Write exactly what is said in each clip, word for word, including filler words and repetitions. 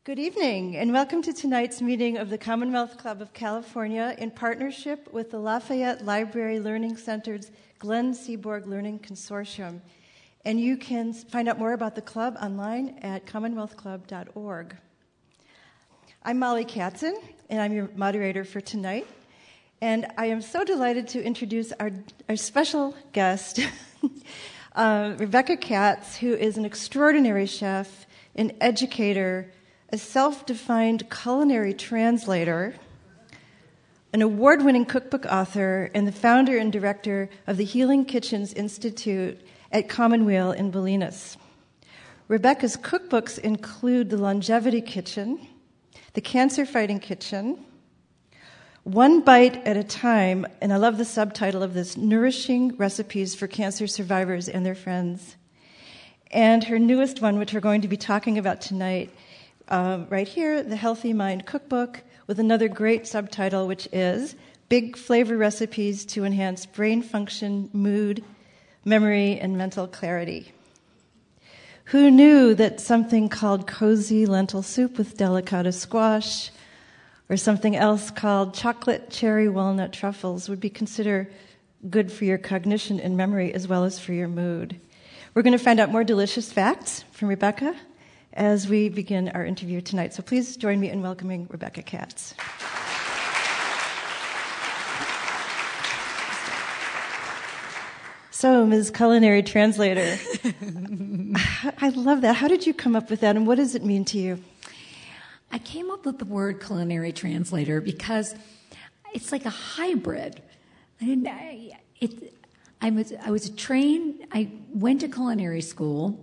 Good evening, and welcome to tonight's meeting of the Commonwealth Club of California in partnership with the Lafayette Library Learning Center's Glenn Seaborg Learning Consortium. And you can find out more about the club online at commonwealth club dot org. I'm Molly Katzen, and I'm your moderator for tonight. And I am so delighted to introduce our, our special guest, uh, Rebecca Katz, who is an extraordinary chef, an educator, a self-defined culinary translator, an award-winning cookbook author, and the founder and director of the Healing Kitchens Institute at Commonweal in Bolinas. Rebecca's cookbooks include The Longevity Kitchen, The Cancer Fighting Kitchen, One Bite at a Time, and I love the subtitle of this, Nourishing Recipes for Cancer Survivors and Their Friends. And her newest one, which we're going to be talking about tonight, Uh, right here, the Healthy Mind Cookbook, with another great subtitle, which is Big Flavor Recipes to Enhance Brain Function, Mood, Memory, and Mental Clarity. Who knew that something called cozy lentil soup with delicata squash or something else called chocolate cherry walnut truffles would be considered good for your cognition and memory as well as for your mood? We're going to find out more delicious facts from Rebecca as we begin our interview tonight. So please join me in welcoming Rebecca Katz. So, Miz Culinary Translator, I love that. How did you come up with that, and what does it mean to you? I came up with the word culinary translator because it's like a hybrid. I didn't. I, it, I was. I was trained. I went to culinary school.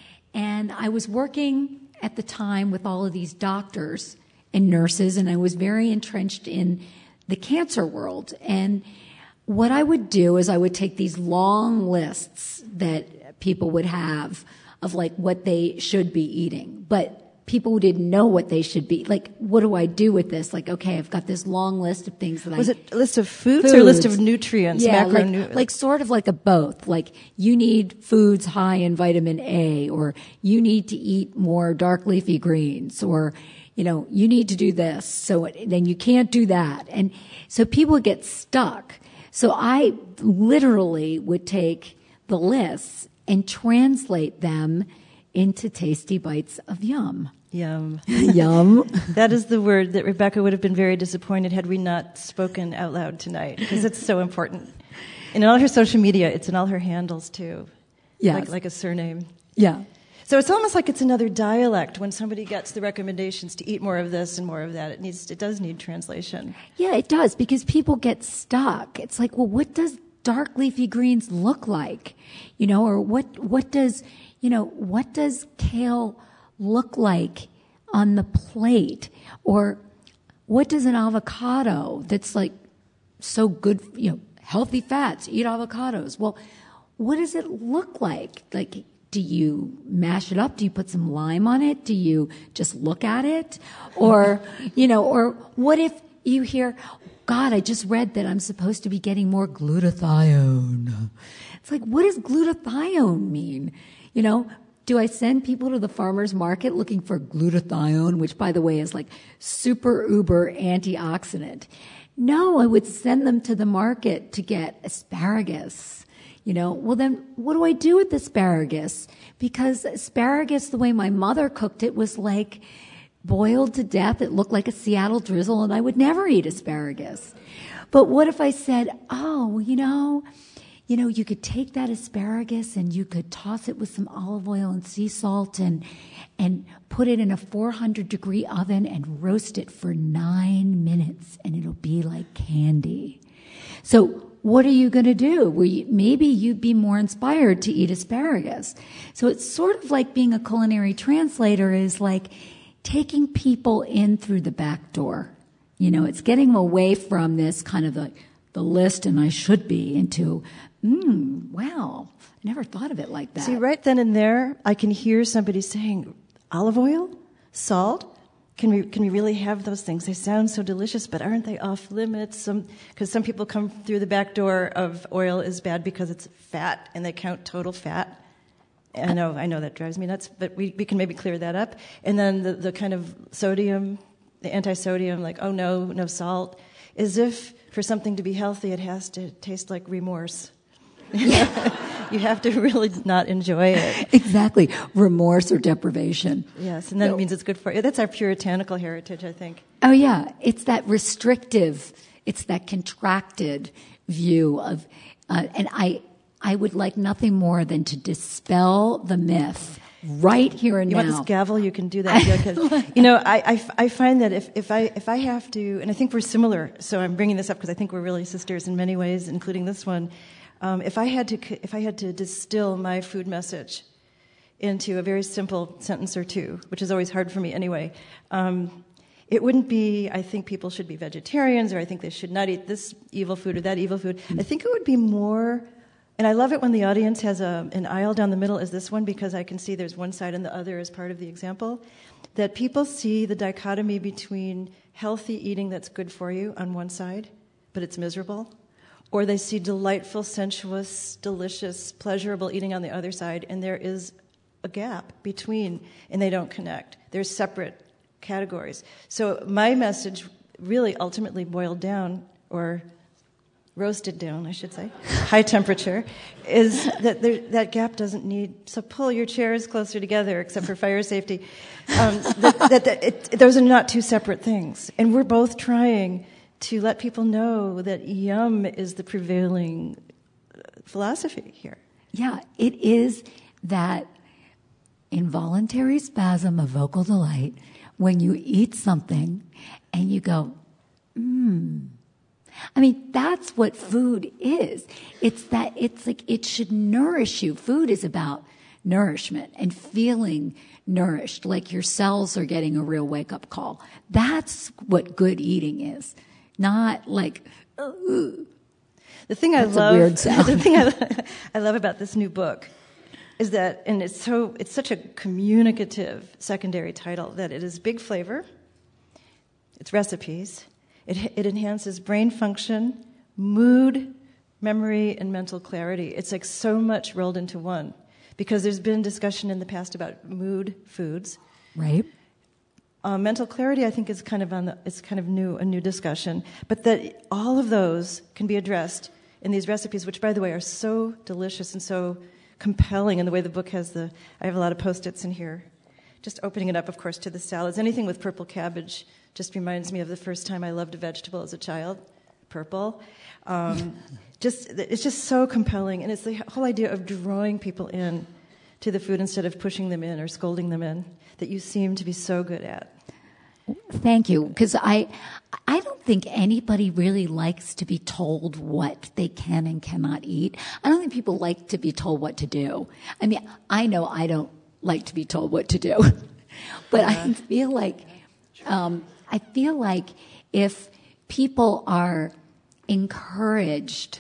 And I was working at the time with all of these doctors and nurses, and I was very entrenched in the cancer world. And what I would do is I would take these long lists that people would have of like what they should be eating, but people who didn't know what they should be. Like, what do I do with this? Like, okay, I've got this long list of things that Was I... Was it a list of foods, foods or a list of nutrients? Yeah, macro like, nu- like sort of like a both. Like, you need foods high in vitamin A, or you need to eat more dark leafy greens, or, you know, you need to do this, so it, then you can't do that. And so people get stuck. So I literally would take the lists and translate them into tasty bites of yum. Yum. Yum. That is the word that Rebecca would have been very disappointed had we not spoken out loud tonight, because it's so important. And in all her social media, it's in all her handles, too. Yes. Like, like a surname. Yeah. So it's almost like it's another dialect when somebody gets the recommendations to eat more of this and more of that. It needs, it does need translation. Yeah, it does, because people get stuck. It's like, well, what does dark leafy greens look like? You know, or what, what does, you know, what does kale look like on the plate? Or what does an avocado that's like so good, you know, healthy fats, eat avocados. Well, what does it look like? Like, do you mash it up? Do you put some lime on it? Do you just look at it? Or, you know, or what if you hear, God, I just read that I'm supposed to be getting more glutathione. It's like, what does glutathione mean? You know, do I send people to the farmer's market looking for glutathione, which, by the way, is like super uber antioxidant? No, I would send them to the market to get asparagus. You know, well then what do I do with asparagus? Because asparagus, the way my mother cooked it, was like boiled to death. It looked like a Seattle drizzle, and I would never eat asparagus. But what if I said, oh, you know, you know, you could take that asparagus and you could toss it with some olive oil and sea salt and and put it in a four hundred degree oven and roast it for nine minutes, and it'll be like candy. So what are you going to do? Well, you, maybe you'd be more inspired to eat asparagus. So it's sort of like being a culinary translator is like taking people in through the back door. You know, it's getting them away from this kind of the, the list and I should be into, mm, wow, I never thought of it like that. See, right then and there, I can hear somebody saying, olive oil? Salt? Can we can we really have those things? They sound so delicious, but aren't they off limits? Some because some people come through the back door of oil is bad because it's fat, and they count total fat. I know, I know that drives me nuts, but we, we can maybe clear that up. And then the, the kind of sodium, the anti-sodium, like, oh no, no salt, as if for something to be healthy, it has to taste like remorse. You have to really not enjoy it. Exactly. Remorse or deprivation. Yes, and that So- means it's good for you. That's our puritanical heritage, I think. Oh, yeah. It's that restrictive, it's that contracted view of, uh, and I, I would like nothing more than to dispel the myth right here and You now. want this gavel? You can do that. Yeah, 'cause, you know, I, I, I find that if, if I if I have to, and I think we're similar, so I'm bringing this up because I think we're really sisters in many ways, including this one. Um, if I had to if I had to distill my food message into a very simple sentence or two, which is always hard for me anyway, um, it wouldn't be, I think people should be vegetarians, or I think they should not eat this evil food or that evil food. I think it would be more, and I love it when the audience has a, an aisle down the middle as this one, because I can see there's one side and the other as part of the example, that people see the dichotomy between healthy eating that's good for you on one side, but it's miserable, or they see delightful, sensuous, delicious, pleasurable eating on the other side, and there is a gap between, and they don't connect. They're separate categories. So my message really ultimately boiled down, or roasted down, I should say, high temperature, is that there, that gap doesn't need, so pull your chairs closer together, except for fire safety. Um, that, that, that it, those are not two separate things. And we're both trying to let people know that yum is the prevailing philosophy here. Yeah, it is that involuntary spasm of vocal delight when you eat something and you go, mmm. I mean, that's what food is. It's that, it's like, it should nourish you. Food is about nourishment and feeling nourished, like your cells are getting a real wake-up call. That's what good eating is. Not like, ooh. The thing I That's a love, weird sound. the thing I, I love about this new book is that, and it's so, it's such a communicative secondary title, that it is big flavor, it's recipes, it, it enhances brain function, mood, memory, and mental clarity. It's like so much rolled into one, because there's been discussion in the past about mood foods. Right. Uh, mental clarity, I think, is kind of on the, it's kind of new, a new discussion, but that all of those can be addressed in these recipes, which, by the way, are so delicious and so compelling in the way the book has the, I have a lot of Post-its in here. Just opening it up, of course, to the salads. Anything with purple cabbage just reminds me of the first time I loved a vegetable as a child, purple. Um, just, it's just so compelling, and it's the whole idea of drawing people in to the food instead of pushing them in or scolding them in, that you seem to be so good at. Thank you, because I, I don't think anybody really likes to be told what they can and cannot eat. I don't think people like to be told what to do. I mean, I know I don't like to be told what to do, but yeah. I feel like, um, I feel like if people are encouraged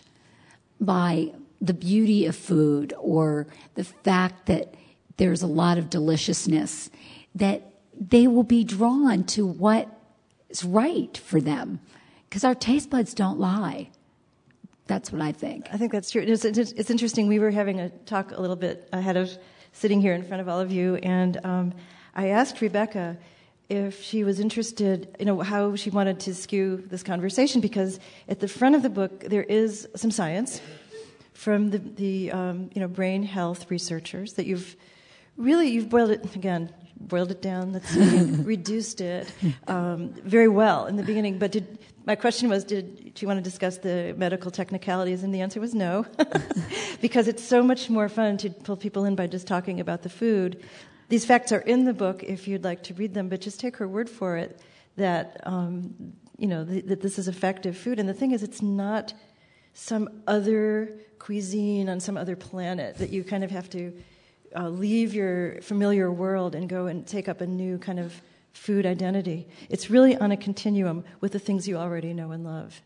by the beauty of food or the fact that there's a lot of deliciousness, that they will be drawn to what is right for them, because our taste buds don't lie. That's what I think. I think that's true. It's, it's, it's interesting. We were having a talk a little bit ahead of sitting here in front of all of you, and um, I asked Rebecca if she was interested, you know, how she wanted to skew this conversation, because at the front of the book there is some science from the, the um, you know, brain health researchers that you've really, you've boiled it, again, boiled it down, let's see, reduced it um, very well in the beginning. But did, my question was, did, do you want to discuss the medical technicalities? And the answer was no, because it's so much more fun to pull people in by just talking about the food. These facts are in the book if you'd like to read them, but just take her word for it that, um, you know, th- that this is effective food. And the thing is, it's not some other cuisine on some other planet that you kind of have to Uh, leave your familiar world and go and take up a new kind of food identity. It's really on a continuum with the things you already know and love.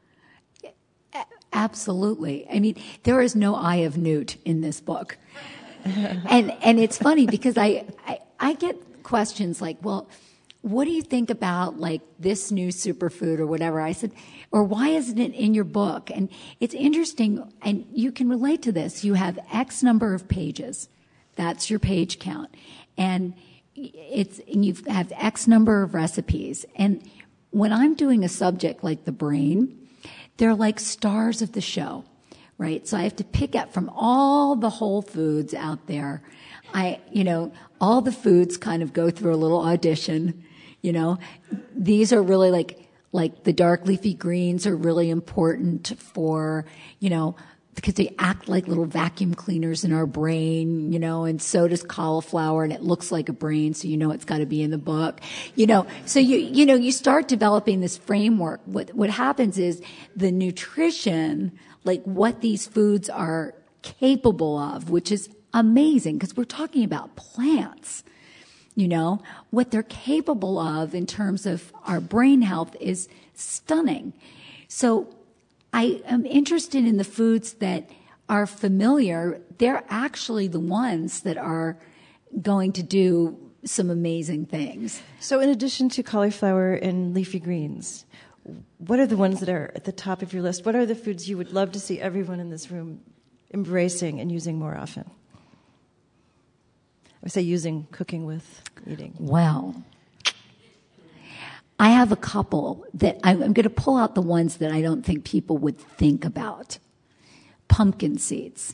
Absolutely. I mean, there is no Eye of Newt in this book. and and it's funny because I, I, I get questions like, well, what do you think about like this new superfood or whatever? I said, or why isn't it in your book? And it's interesting, and you can relate to this. You have X number of pages. That's your page count. And it's, and you have X number of recipes. And when I'm doing a subject like the brain, they're like stars of the show, right? So I have to pick up from all the whole foods out there. I, you know, all the foods kind of go through a little audition, you know. These are really like, like the dark leafy greens are really important for, you know, because they act like little vacuum cleaners in our brain, you know, and so does cauliflower, and it looks like a brain, so you know it's got to be in the book, you know. So you, you know, you start developing this framework. What, what happens is the nutrition, like what these foods are capable of, which is amazing because we're talking about plants, you know, what they're capable of in terms of our brain health is stunning. So I am interested in the foods that are familiar. They're actually the ones that are going to do some amazing things. So in addition to cauliflower and leafy greens, what are the ones that are at the top of your list? What are the foods you would love to see everyone in this room embracing and using more often? I would say using, cooking with, eating. Well, I have a couple that I'm, I'm going to pull out the ones that I don't think people would think about. Pumpkin seeds.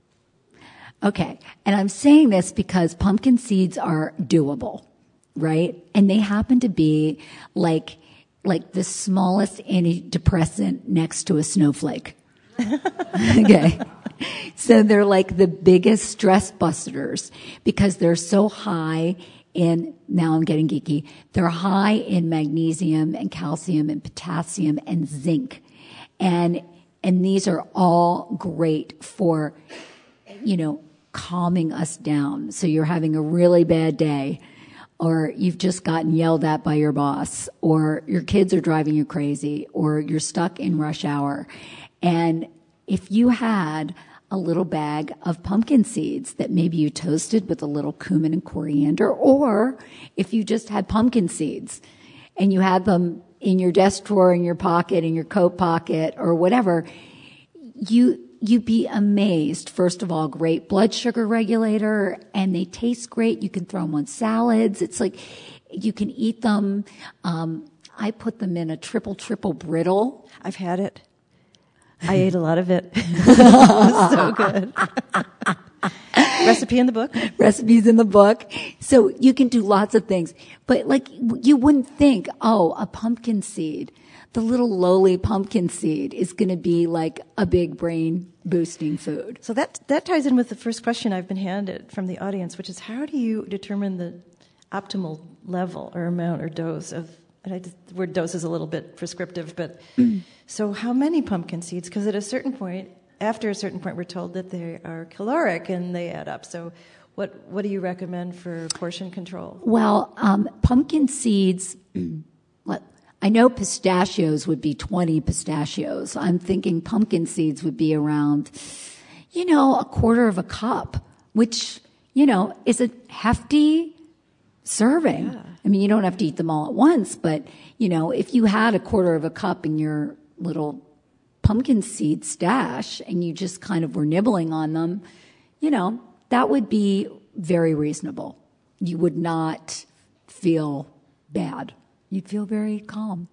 Okay, and I'm saying this because pumpkin seeds are doable, right? And they happen to be like like the smallest antidepressant next to a snowflake. Okay. So they're like the biggest stress busters because they're so high in, now I'm getting geeky, they're high in magnesium and calcium and potassium and zinc. And, and these are all great for, you know, calming us down. So you're having a really bad day, or you've just gotten yelled at by your boss, or your kids are driving you crazy, or you're stuck in rush hour. And if you had a little bag of pumpkin seeds that maybe you toasted with a little cumin and coriander, or if you just had pumpkin seeds and you had them in your desk drawer, in your pocket, in your coat pocket, or whatever, you, you'd be amazed. First of all, great blood sugar regulator, and they taste great. You can throw them on salads. It's like you can eat them. Um, I put them in a triple, triple brittle. I've had it. I ate a lot of it. It was so good. Recipe in the book? Recipes in the book. So you can do lots of things. But like, you wouldn't think, oh, a pumpkin seed, the little lowly pumpkin seed is going to be like a big brain boosting food. So that, that ties in with the first question I've been handed from the audience, which is how do you determine the optimal level or amount or dose of, and I just, the word dose is a little bit prescriptive, but so how many pumpkin seeds? Because at a certain point, after a certain point, we're told that they are caloric and they add up. So what what do you recommend for portion control? Well, um, pumpkin seeds, I know pistachios would be twenty pistachios. I'm thinking pumpkin seeds would be around, you know, a quarter of a cup, which, you know, is a hefty serving. Yeah. I mean, you don't have to eat them all at once, but, you know, if you had a quarter of a cup in your little pumpkin seed stash and you just kind of were nibbling on them, you know, that would be very reasonable. You would not feel bad. You'd feel very calm.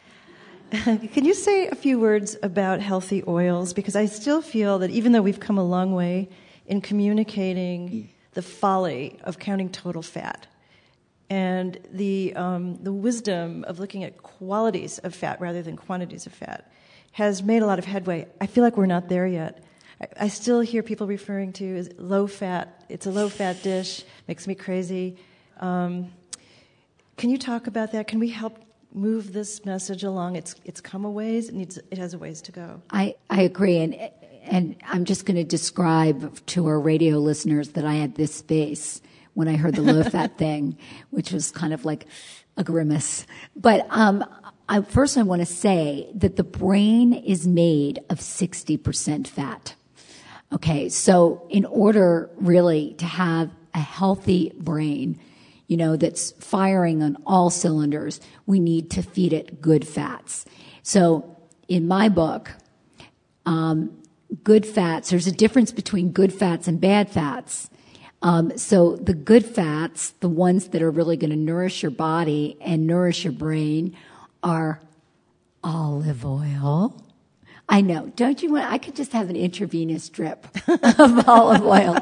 Can you say a few words about healthy oils? Because I still feel that even though we've come a long way in communicating the folly of counting total fat, and the um, the wisdom of looking at qualities of fat rather than quantities of fat has made a lot of headway. I feel like we're not there yet. I, I still hear people referring to as low fat. It's a low fat dish. Makes me crazy. Um, can you talk about that? Can we help move this message along? It's it's come a ways. It needs. It has a ways to go. I, I agree, and and I'm just going to describe to our radio listeners that I had this face when I heard the low-fat thing, which was kind of like a grimace. But um, I, first I want to say that the brain is made of sixty percent fat. Okay, so in order really to have a healthy brain, you know, that's firing on all cylinders, we need to feed it good fats. So in my book, um, good fats, there's a difference between good fats and bad fats. Um, so the good fats, the ones that are really going to nourish your body and nourish your brain, are olive oil. I know. Don't you want, I could just have an intravenous drip of olive oil.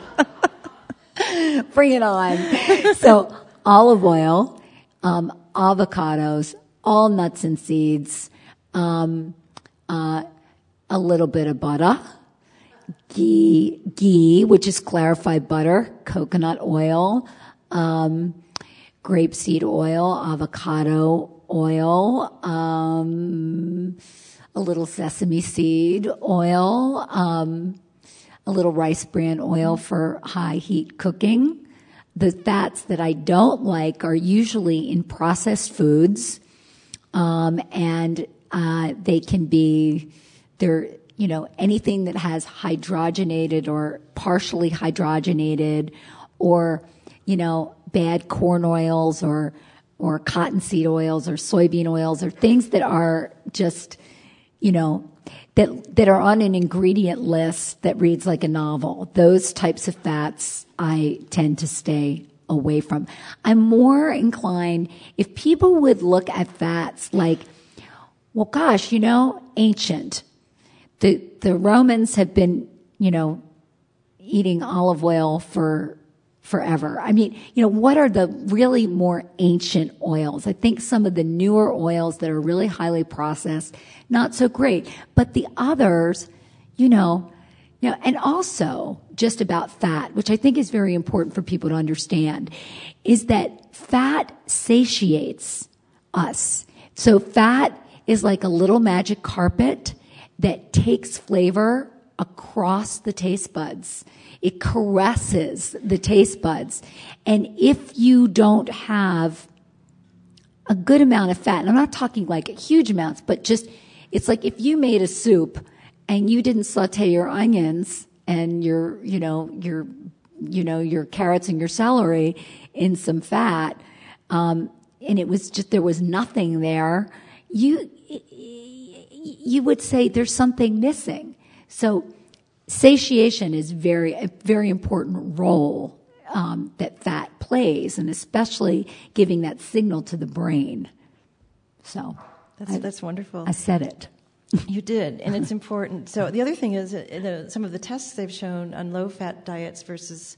Bring it on. So olive oil, um, avocados, all nuts and seeds, um, uh, a little bit of butter, ghee, ghee, which is clarified butter, coconut oil, um, grapeseed oil, avocado oil, um, a little sesame seed oil, um, a little rice bran oil for high heat cooking. The fats that I don't like are usually in processed foods, um, and uh, they can be, they're, you know, anything that has hydrogenated or partially hydrogenated, or, you know, bad corn oils or or cottonseed oils or soybean oils, or things that are just, you know, that that are on an ingredient list that reads like a novel. Those types of fats I tend to stay away from. I'm more inclined, if people would look at fats like, well, gosh, you know, ancient. The the Romans have been, you know, eating olive oil for forever. I mean, you know, what are the really more ancient oils? I think some of the newer oils that are really highly processed, not so great. But the others, you know, you know, and also just about fat, which I think is very important for people to understand, is that fat satiates us. So fat is like a little magic carpet that takes flavor across the taste buds. It caresses the taste buds. And if you don't have a good amount of fat, and I'm not talking like huge amounts, but just, it's like if you made a soup and you didn't saute your onions and your, you know, your, you know, your carrots and your celery in some fat, um, and it was just, there was nothing there, you, you would say there's something missing. So satiation is very, a very important role um, that fat plays, and especially giving that signal to the brain. So that's I, that's wonderful. I said it. You did, and it's important. So the other thing is, uh, the, some of the tests they've shown on low-fat diets versus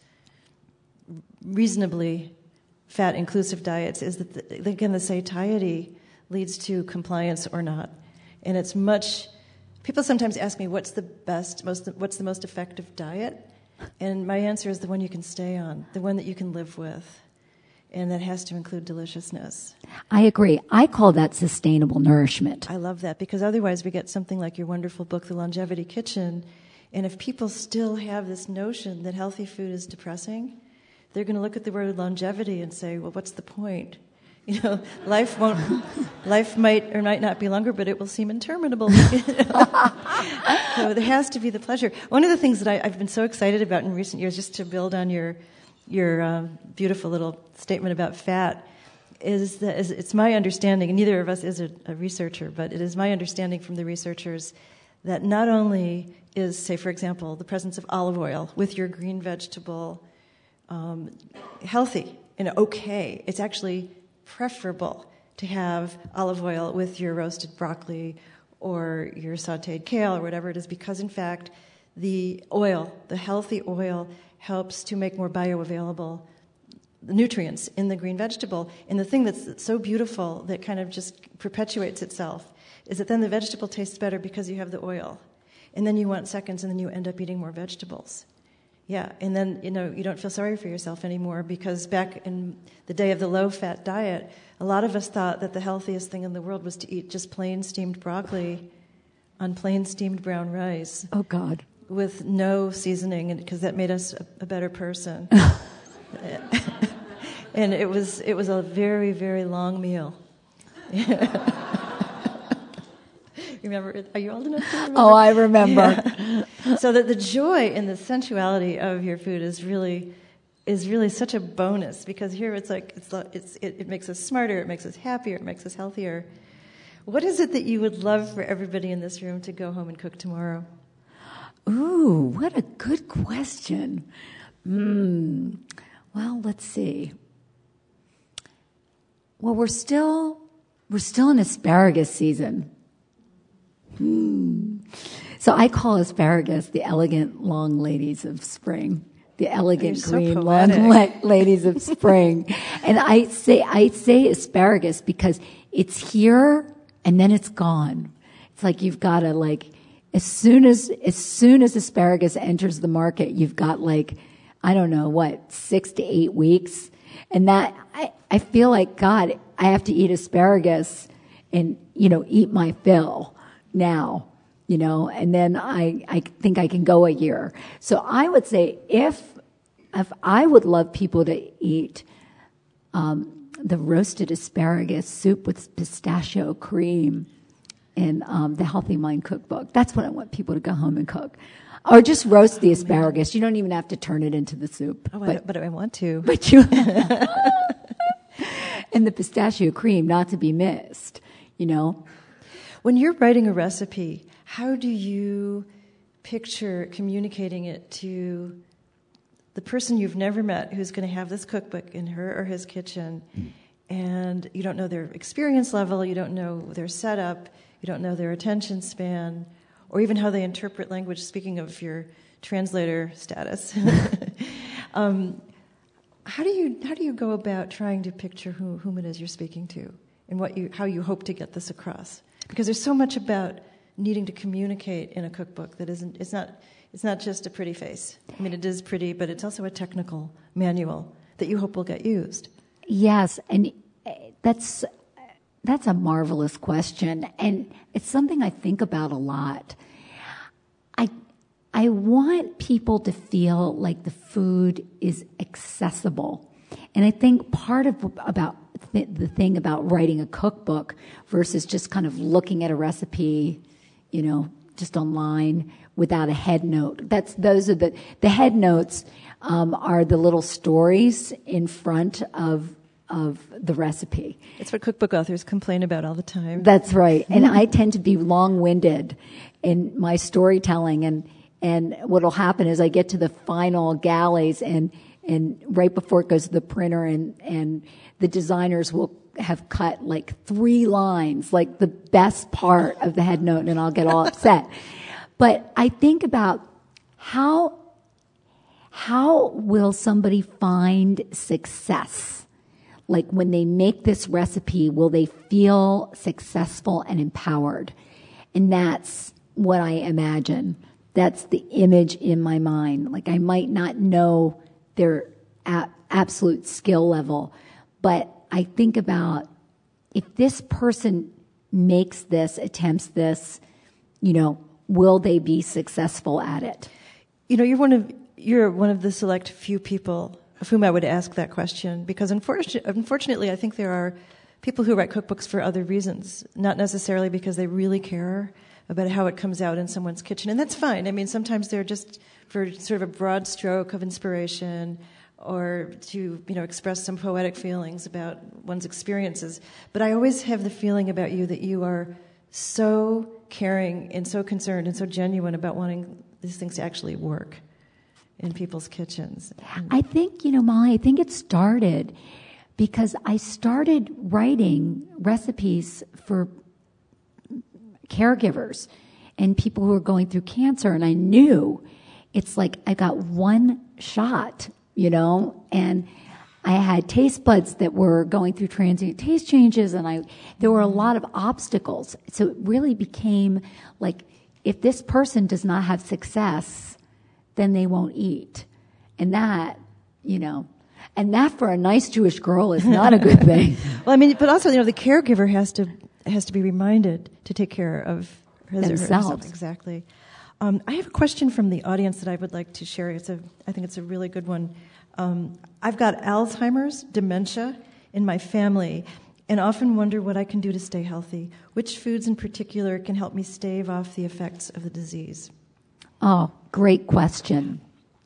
reasonably fat-inclusive diets is that, the, again, the satiety leads to compliance or not. And it's much, people sometimes ask me, what's the best, most, what's the most effective diet? And my answer is the one you can stay on, the one that you can live with. And that has to include deliciousness. I agree. I call that sustainable nourishment. I love that, because otherwise we get something like your wonderful book, The Longevity Kitchen. And if people still have this notion that healthy food is depressing, they're going to look at the word longevity and say, well, what's the point? You know, life won't, life might or might not be longer, but it will seem interminable. You know? So there has to be the pleasure. One of the things that I, I've been so excited about in recent years, just to build on your your uh, beautiful little statement about fat, is that is, it's my understanding, and neither of us is a, a researcher, but it is my understanding from the researchers that not only is, say, for example, the presence of olive oil with your green vegetable um, healthy and okay, it's actually preferable to have olive oil with your roasted broccoli or your sautéed kale or whatever it is, because in fact the oil, the healthy oil, helps to make more bioavailable nutrients in the green vegetable. And the thing that's so beautiful that kind of just perpetuates itself is that then the vegetable tastes better because you have the oil. And then you want seconds, and then you end up eating more vegetables. Yeah, and then, you know, you don't feel sorry for yourself anymore, because back in the day of the low-fat diet, a lot of us thought that the healthiest thing in the world was to eat just plain steamed broccoli on plain steamed brown rice. Oh, God. With no seasoning, because that made us a, a better person. And it was it was a very, very long meal. Remember? Are you old enough to remember? Oh, I remember. Yeah. So that the joy and the sensuality of your food is really is really such a bonus, because here it's like it's it's it, it makes us smarter, it makes us happier, it makes us healthier. What is it that you would love for everybody in this room to go home and cook tomorrow? Ooh, what a good question. Hmm. Well, let's see. Well, we're still we're still in asparagus season. Hmm. So I call asparagus the elegant long ladies of spring. The elegant so green poetic. long la- ladies of spring. And I say I say asparagus because it's here and then it's gone. It's like you've got to like as soon as as soon as asparagus enters the market, you've got like I don't know what six to eight weeks, and that I I feel like God, I have to eat asparagus and you know eat my fill now. You know, and then I, I think I can go a year. So I would say if, if I would love people to eat, um, the roasted asparagus soup with pistachio cream in, um, the Healthy Mind cookbook. That's what I want people to go home and cook. Or just roast the asparagus. You don't even have to turn it into the soup. Oh, but, I, but I want to. But you, and the pistachio cream, not to be missed, you know. When you're writing a recipe, how do you picture communicating it to the person you've never met who's going to have this cookbook in her or his kitchen, mm. and you don't know their experience level, you don't know their setup, you don't know their attention span, or even how they interpret language, speaking of your translator status. um, how do you how do you go about trying to picture who, whom it is you're speaking to and what you how you hope to get this across? Because there's so much about needing to communicate in a cookbook that isn't it's not it's not just a pretty face. I mean, it is pretty, but it's also a technical manual that you hope will get used. Yes, and that's that's a marvelous question, and it's something I think about a lot. I I want people to feel like the food is accessible, and I think part of about th- the thing about writing a cookbook versus just kind of looking at a recipe, you know, just online without a head note. That's those are the the head notes um, are the little stories in front of of the recipe. It's what cookbook authors complain about all the time. That's right. And I tend to be long-winded in my storytelling, and and what'll happen is I get to the final galleys, and and right before it goes to the printer, and and the designers will have cut like three lines, like the best part of the head note, and I'll get all upset. But I think about how how will somebody find success? Like when they make this recipe, will they feel successful and empowered? And that's what I imagine. That's the image in my mind. Like I might not know their a- absolute skill level, but I think about if this person makes this, attempts this, you know, will they be successful at it? You know, you're one of you're one of the select few people of whom I would ask that question, because unfortunately, unfortunately, I think there are people who write cookbooks for other reasons, not necessarily because they really care about how it comes out in someone's kitchen, and that's fine. I mean, sometimes they're just for sort of a broad stroke of inspiration, or to, you know, express some poetic feelings about one's experiences. But I always have the feeling about you that you are so caring and so concerned and so genuine about wanting these things to actually work in people's kitchens. I think, you know, Molly, I think it started because I started writing recipes for caregivers and people who are going through cancer, and I knew it's like I got one shot, you know, and I had taste buds that were going through transient taste changes, and I there were a lot of obstacles. So it really became like, if this person does not have success, then they won't eat. And that, you know, and that for a nice Jewish girl is not a good thing. Well, I mean, but also, you know, the caregiver has to has to be reminded to take care of his themselves. or herself. Exactly. Um, I have a question from the audience that I would like to share. It's a, I think it's a really good one. Um, I've got Alzheimer's, dementia in my family, and often wonder what I can do to stay healthy. Which foods in particular can help me stave off the effects of the disease? Oh, great question.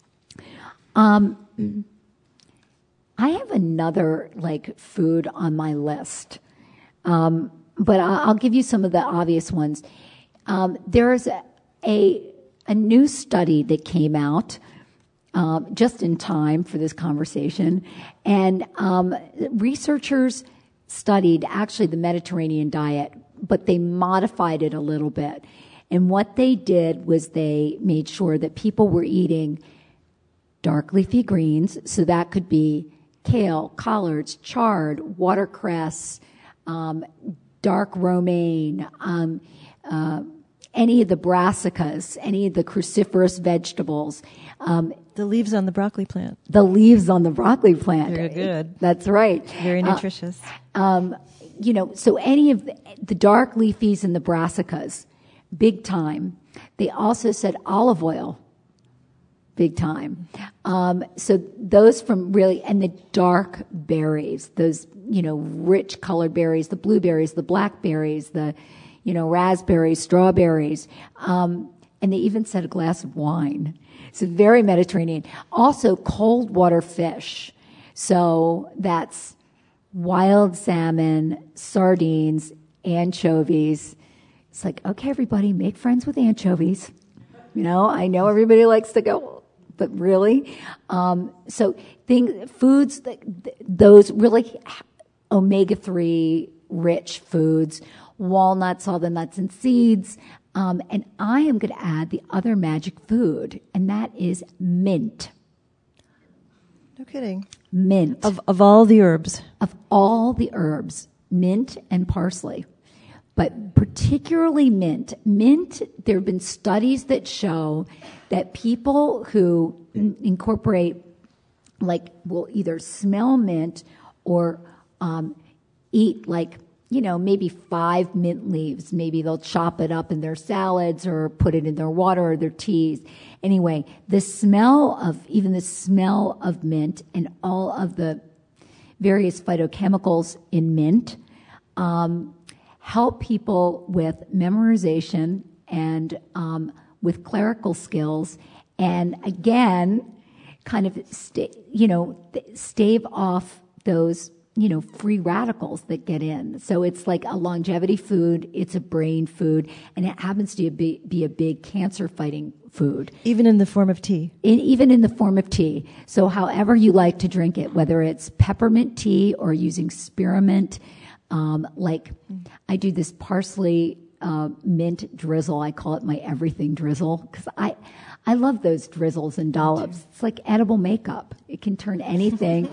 Um, I have another like food on my list, um, but I'll give you some of the obvious ones. Um, there's a, a a new study that came out um, just in time for this conversation. And um, researchers studied actually the Mediterranean diet, but they modified it a little bit. And what they did was they made sure that people were eating dark leafy greens, so that could be kale, collards, chard, watercress, um, dark romaine, um, uh, any of the brassicas, any of the cruciferous vegetables. Um, the leaves on the broccoli plant. The leaves on the broccoli plant. Very good. That's right. Very nutritious. Uh, um, you know, so any of the, the dark leafies and the brassicas, big time. They also said olive oil, big time. Um, so those from really, and the dark berries, those, you know, rich colored berries, the blueberries, the blackberries, the, you know, raspberries, strawberries. Um, and they even said a glass of wine. So very Mediterranean. Also cold water fish. So that's wild salmon, sardines, anchovies. It's like, okay, everybody, make friends with anchovies. You know, I know everybody likes to go, but really? Um, so things, foods, that, those really omega three rich foods, walnuts, all the nuts and seeds. Um, and I am going to add the other magic food, and that is mint. No kidding. Mint. Of of all the herbs. Of all the herbs, mint and parsley. But particularly mint. Mint, there have been studies that show that people who incorporate, like, will either smell mint or um, eat, like, you know, maybe five mint leaves. Maybe they'll chop it up in their salads or put it in their water or their teas. Anyway, the smell of, even the smell of mint and all of the various phytochemicals in mint um, help people with memorization and um, with clerical skills. And again, kind of, sta- you know, stave off those, you know, free radicals that get in. So it's like a longevity food, it's a brain food, and it happens to be, be a big cancer-fighting food. Even in the form of tea. In, even in the form of tea. So however you like to drink it, whether it's peppermint tea or using spearmint, um, like I do this parsley uh, mint drizzle. I call it my everything drizzle because I, I love those drizzles and dollops. It's like edible makeup. It can turn anything...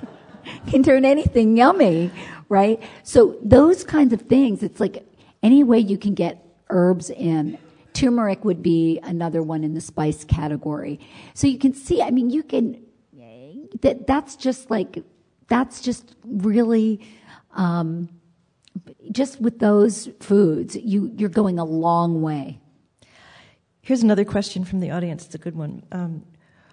can turn anything yummy, right? So those kinds of things, it's like any way you can get herbs in. Turmeric would be another one in the spice category. So you can see, I mean, you can, that that's just like, that's just really, um, just with those foods, you, you're going a long way. Here's another question from the audience. It's a good one. Um,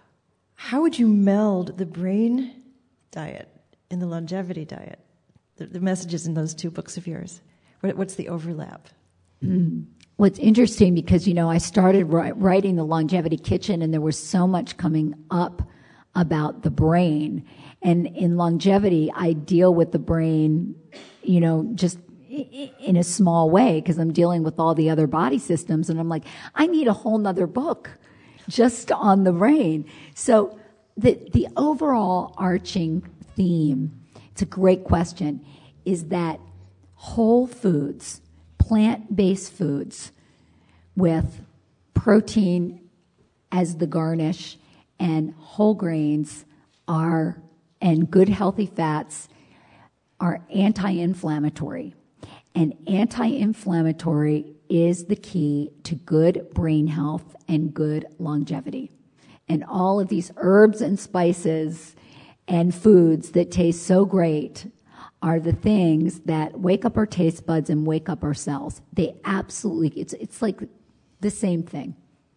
how would you meld the brain diet in the longevity diet? The, the messages in those two books of yours. What, what's the overlap? Mm. Well, it's interesting because, you know, I started ri- writing the Longevity Kitchen and there was so much coming up about the brain. And in longevity, I deal with the brain, you know, just I- in a small way because I'm dealing with all the other body systems. And I'm like, I need a whole nother book just on the brain. So the the overall arching theme, it's a great question, is that whole foods, plant-based foods with protein as the garnish and whole grains are, and good healthy fats are anti-inflammatory. And anti-inflammatory is the key to good brain health and good longevity. And all of these herbs and spices and foods that taste so great are the things that wake up our taste buds and wake up our cells. They absolutely, it's it's like the same thing.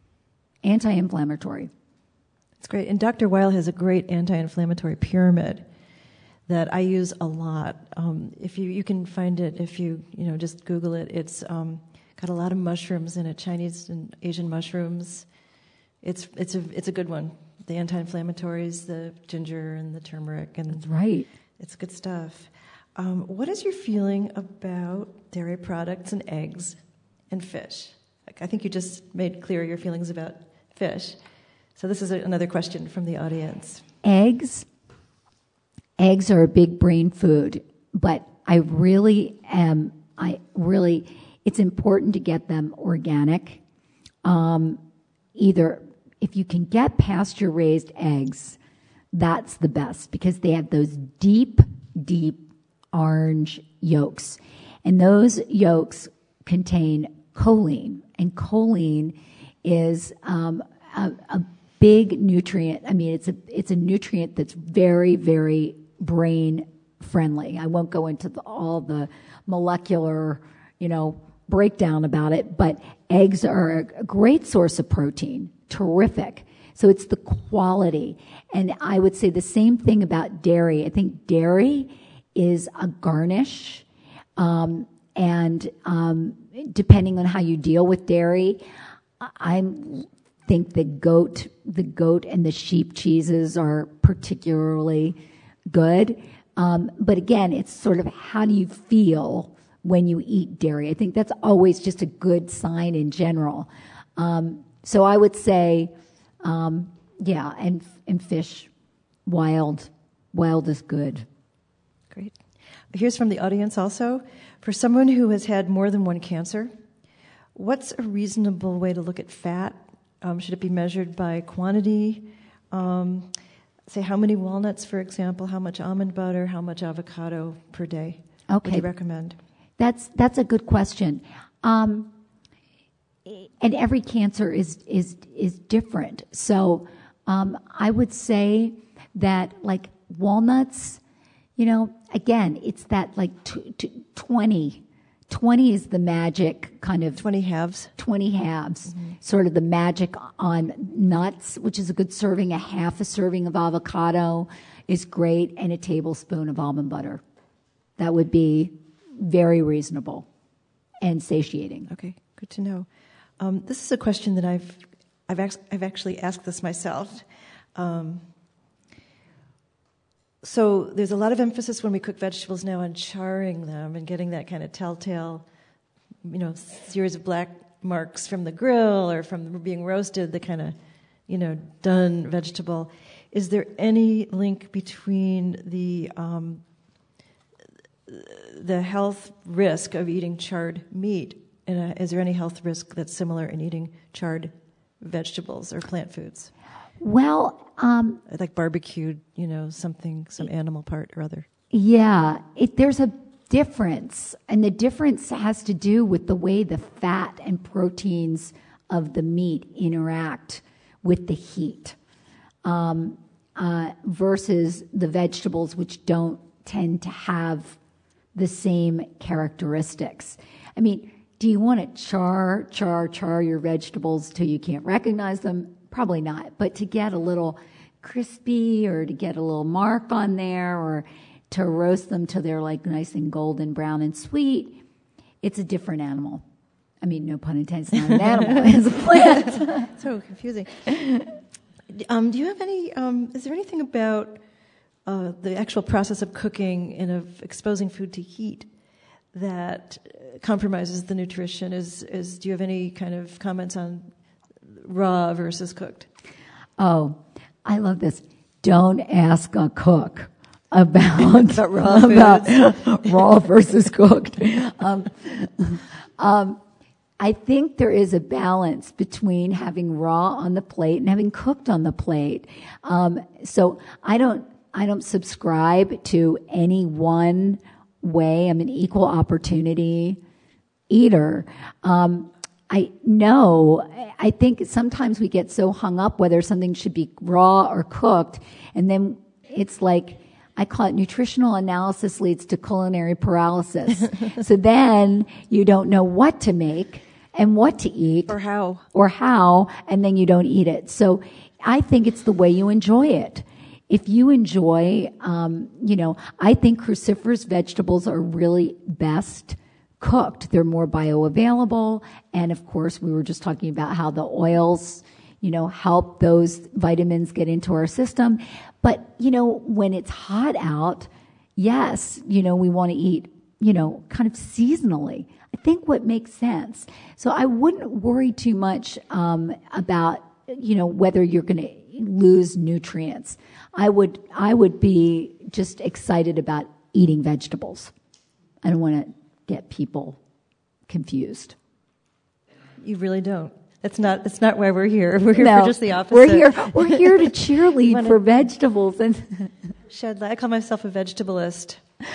Anti-inflammatory. It's great. And Doctor Weil has a great anti-inflammatory pyramid that I use a lot. Um, if you, you can find it, if you, you know, just Google it. It's um, got a lot of mushrooms in it, Chinese and Asian mushrooms. It's it's a it's a good one. The anti-inflammatories, the ginger and the turmeric, and that's right. It's good stuff. Um, what is your feeling about dairy products and eggs and fish? Like, I think you just made clear your feelings about fish. So this is a, another question from the audience. Eggs. Eggs are a big brain food, but I really am, I really, it's important to get them organic. Um, either, if you can get pasture-raised eggs, that's the best because they have those deep, deep orange yolks. And those yolks contain choline, and choline is um, a, a big nutrient. I mean, it's a it's a nutrient that's very, very brain friendly. I won't go into the, all the molecular, you know, breakdown about it, but eggs are a great source of protein, terrific. So it's the quality. And I would say the same thing about dairy. I think dairy is a garnish, um, and um, depending on how you deal with dairy, I think the goat, the goat and the sheep cheeses are particularly good. Um, but again, it's sort of how do you feel when you eat dairy? I think that's always just a good sign in general. Um, so I would say, um, yeah, and and fish, wild, wild is good. Great. Here's from the audience also. For someone who has had more than one cancer, what's a reasonable way to look at fat? Um, should it be measured by quantity? Um, say how many walnuts, for example, how much almond butter, how much avocado per day Okay. would you recommend? That's that's a good question. Um, and every cancer is is is different. So um, I would say that like walnuts, you know, again, it's that like t- t- twenty. twenty is the magic kind of twenty halves. twenty halves, mm-hmm. Sort of the magic on nuts, which is a good serving. A half a serving of avocado is great, and a tablespoon of almond butter. That would be very reasonable and satiating. Okay, good to know. Um, this is a question that I've I've, ac- I've actually asked this myself. Um, so there's a lot of emphasis when we cook vegetables now on charring them and getting that kind of telltale, you know, series of black marks from the grill or from being roasted, the kind of, you know, done vegetable. Is there any link between the um, the health risk of eating charred meat? And uh, is there any health risk that's similar in eating charred vegetables or plant foods? Well, um, like barbecued, you know, something, some animal part or other. Yeah, it, there's a difference, and the difference has to do with the way the fat and proteins of the meat interact with the heat um, uh, versus the vegetables, which don't tend to have the same characteristics. I mean, do you want to char, char, char your vegetables till you can't recognize them? Probably not. But to get a little crispy or to get a little mark on there or to roast them till they're like nice and golden brown and sweet, it's a different animal. I mean, no pun intended, it's not an animal, it's a plant. So confusing. Um, do you have any, um, is there anything about uh, the actual process of cooking and of exposing food to heat that compromises the nutrition? Is, is do you have any kind of comments on raw versus cooked? Oh, I love this. Don't ask a cook about, about, raw, about raw versus cooked. Um, um, I think there is a balance between having raw on the plate and having cooked on the plate. Um, so I don't, I don't subscribe to any one way. I'm an equal opportunity eater. Um, I know, I think sometimes we get so hung up whether something should be raw or cooked, and then it's like, I call it nutritional analysis leads to culinary paralysis. So then you don't know what to make and what to eat. Or how. Or how, and then you don't eat it. So I think it's the way you enjoy it. If you enjoy, um, you know, I think cruciferous vegetables are really best cooked. They're more bioavailable. And of course, we were just talking about how the oils, you know, help those vitamins get into our system. But, you know, when it's hot out, yes, you know, we want to eat, you know, kind of seasonally. I think what makes sense. So I wouldn't worry too much um, about you know, whether you're going to lose nutrients. I would, I would be just excited about eating vegetables. I don't want to get people confused. You really don't. That's not. That's not why we're here. We're here no, for just the opposite. We're here. We're here to cheerlead for vegetables and shed light. I call myself a vegetableist.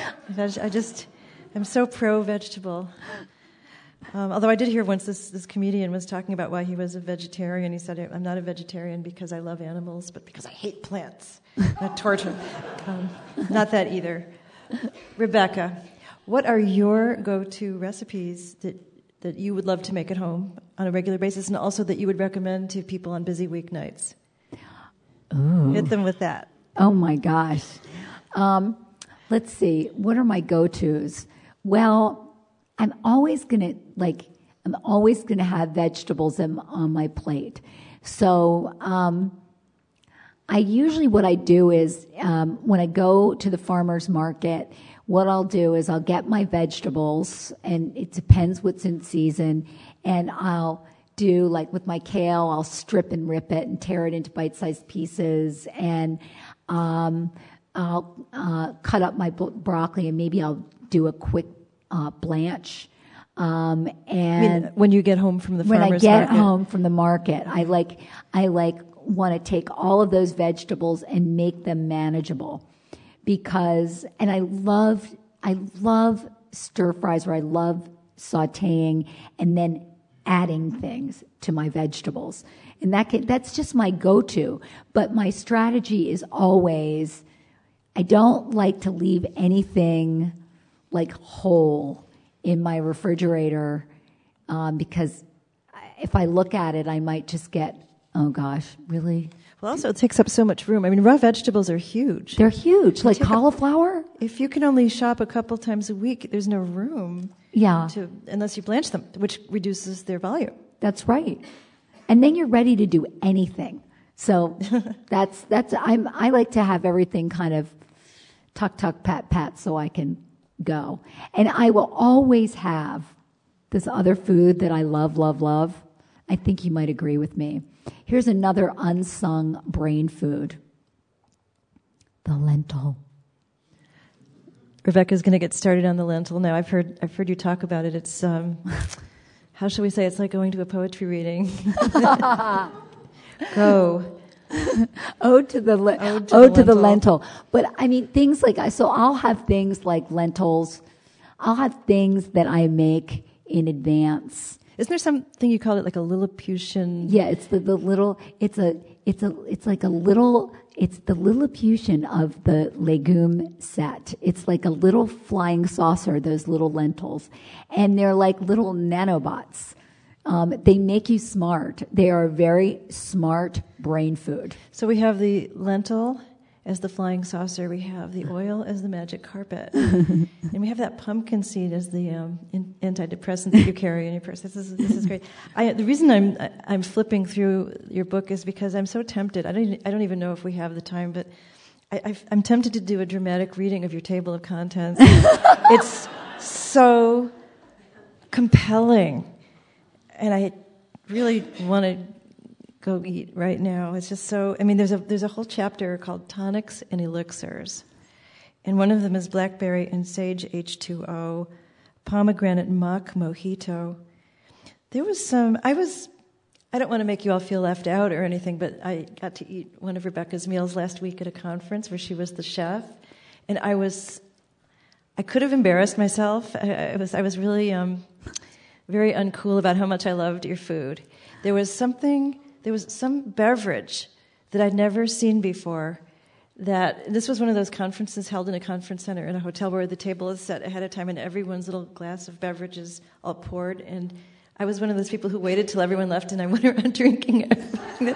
I just, I'm so pro vegetable. Um, although I did hear once this this comedian was talking about why he was a vegetarian. He said, "I'm not a vegetarian because I love animals, but because I hate plants." Not torture. Um, not that either. Rebecca, what are your go-to recipes that that you would love to make at home on a regular basis, and also that you would recommend to people on busy weeknights? Ooh. Hit them with that. Oh my gosh. Um, let's see. What are my go-tos? Well, I'm always gonna like. I'm always gonna have vegetables in, on my plate. So um, I usually what I do is um, when I go to the farmer's market, what I'll do is I'll get my vegetables, and it depends what's in season, and I'll do, like with my kale, I'll strip and rip it and tear it into bite-sized pieces, and um, I'll uh, cut up my broccoli, and maybe I'll do a quick uh, blanch. Um, and I mean, when you get home from the farmer's market. When I get market. home from the market, I like, I like want to take all of those vegetables and make them manageable. Because, and I love, I love stir fries where I love sauteing and then adding things to my vegetables. And that can, that's just my go-to. But my strategy is always, I don't like to leave anything like whole in my refrigerator um, because if I look at it, I might just get, oh gosh, really? Well, also it takes up so much room. I mean, raw vegetables are huge. They're huge, like cauliflower. If you can only shop a couple times a week, there's no room. Yeah. To, unless you blanch them, which reduces their volume. That's right. And then you're ready to do anything. So that's that's I'm I like to have everything kind of tuck tuck pat pat so I can go. And I will always have this other food that I love love love. I think you might agree with me. Here's another unsung brain food. The lentil. Rebecca's going to get started on the lentil now. I've heard I've heard you talk about it. It's um, how shall we say? It's like going to a poetry reading. Go. Ode to the le- ode to, ode the, to lentil. the lentil. But I mean things like so I'll have things like lentils. I'll have things that I make in advance. Isn't there something you call it like a Lilliputian? Yeah, it's the, the little, it's a, it's a, it's like a little, it's the Lilliputian of the legume set. It's like a little flying saucer, those little lentils. And they're like little nanobots. Um, they make you smart. They are a very smart brain food. So we have the lentil as the flying saucer. We have the oil as the magic carpet. And we have that pumpkin seed as the um, in, antidepressant that you carry in your purse. This is this is great. I, the reason I'm I'm flipping through your book is because I'm so tempted. I don't even, I don't even know if we have the time, but I, I've, I'm tempted to do a dramatic reading of your table of contents. It's so compelling, and I really want to go eat right now. It's just so, I mean, there's a there's a whole chapter called Tonics and Elixirs. And one of them is blackberry and sage H two O, pomegranate mock mojito. There was some, I was, I don't want to make you all feel left out or anything, but I got to eat one of Rebecca's meals last week at a conference where she was the chef. And I was, I could have embarrassed myself. I, I was I was really um, very uncool about how much I loved your food. There was something... There was some beverage that I'd never seen before. That this was one of those conferences held in a conference center in a hotel where the table is set ahead of time and everyone's little glass of beverage is all poured. And I was one of those people who waited till everyone left and I went around drinking everything.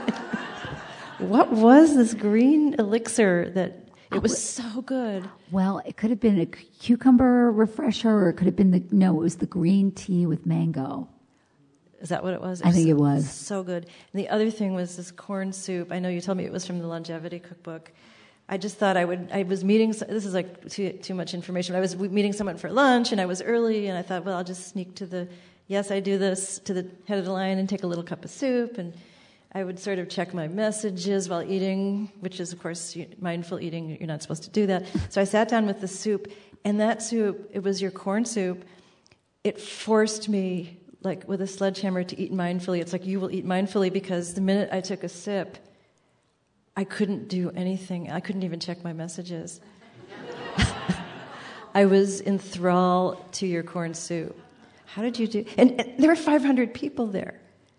What was this green elixir that it was so good? Well, it could have been a cucumber refresher, or it could have been the no. It was the green tea with mango. Is that what it was? It I was think so, it was. So good. And the other thing was this corn soup. I know you told me it was from the Longevity Cookbook. I just thought I would, I was meeting, this is like too, too much information. I was meeting someone for lunch and I was early and I thought, well, I'll just sneak to the, yes, I do this, to the head of the line and take a little cup of soup. And I would sort of check my messages while eating, which is, of course, mindful eating. You're not supposed to do that. So I sat down with the soup, and that soup, it was your corn soup. It forced me, like with a sledgehammer, to eat mindfully. It's like, you will eat mindfully, because the minute I took a sip, I couldn't do anything. I couldn't even check my messages. I was enthralled to your corn soup. How did you do? And, and there were five hundred people there.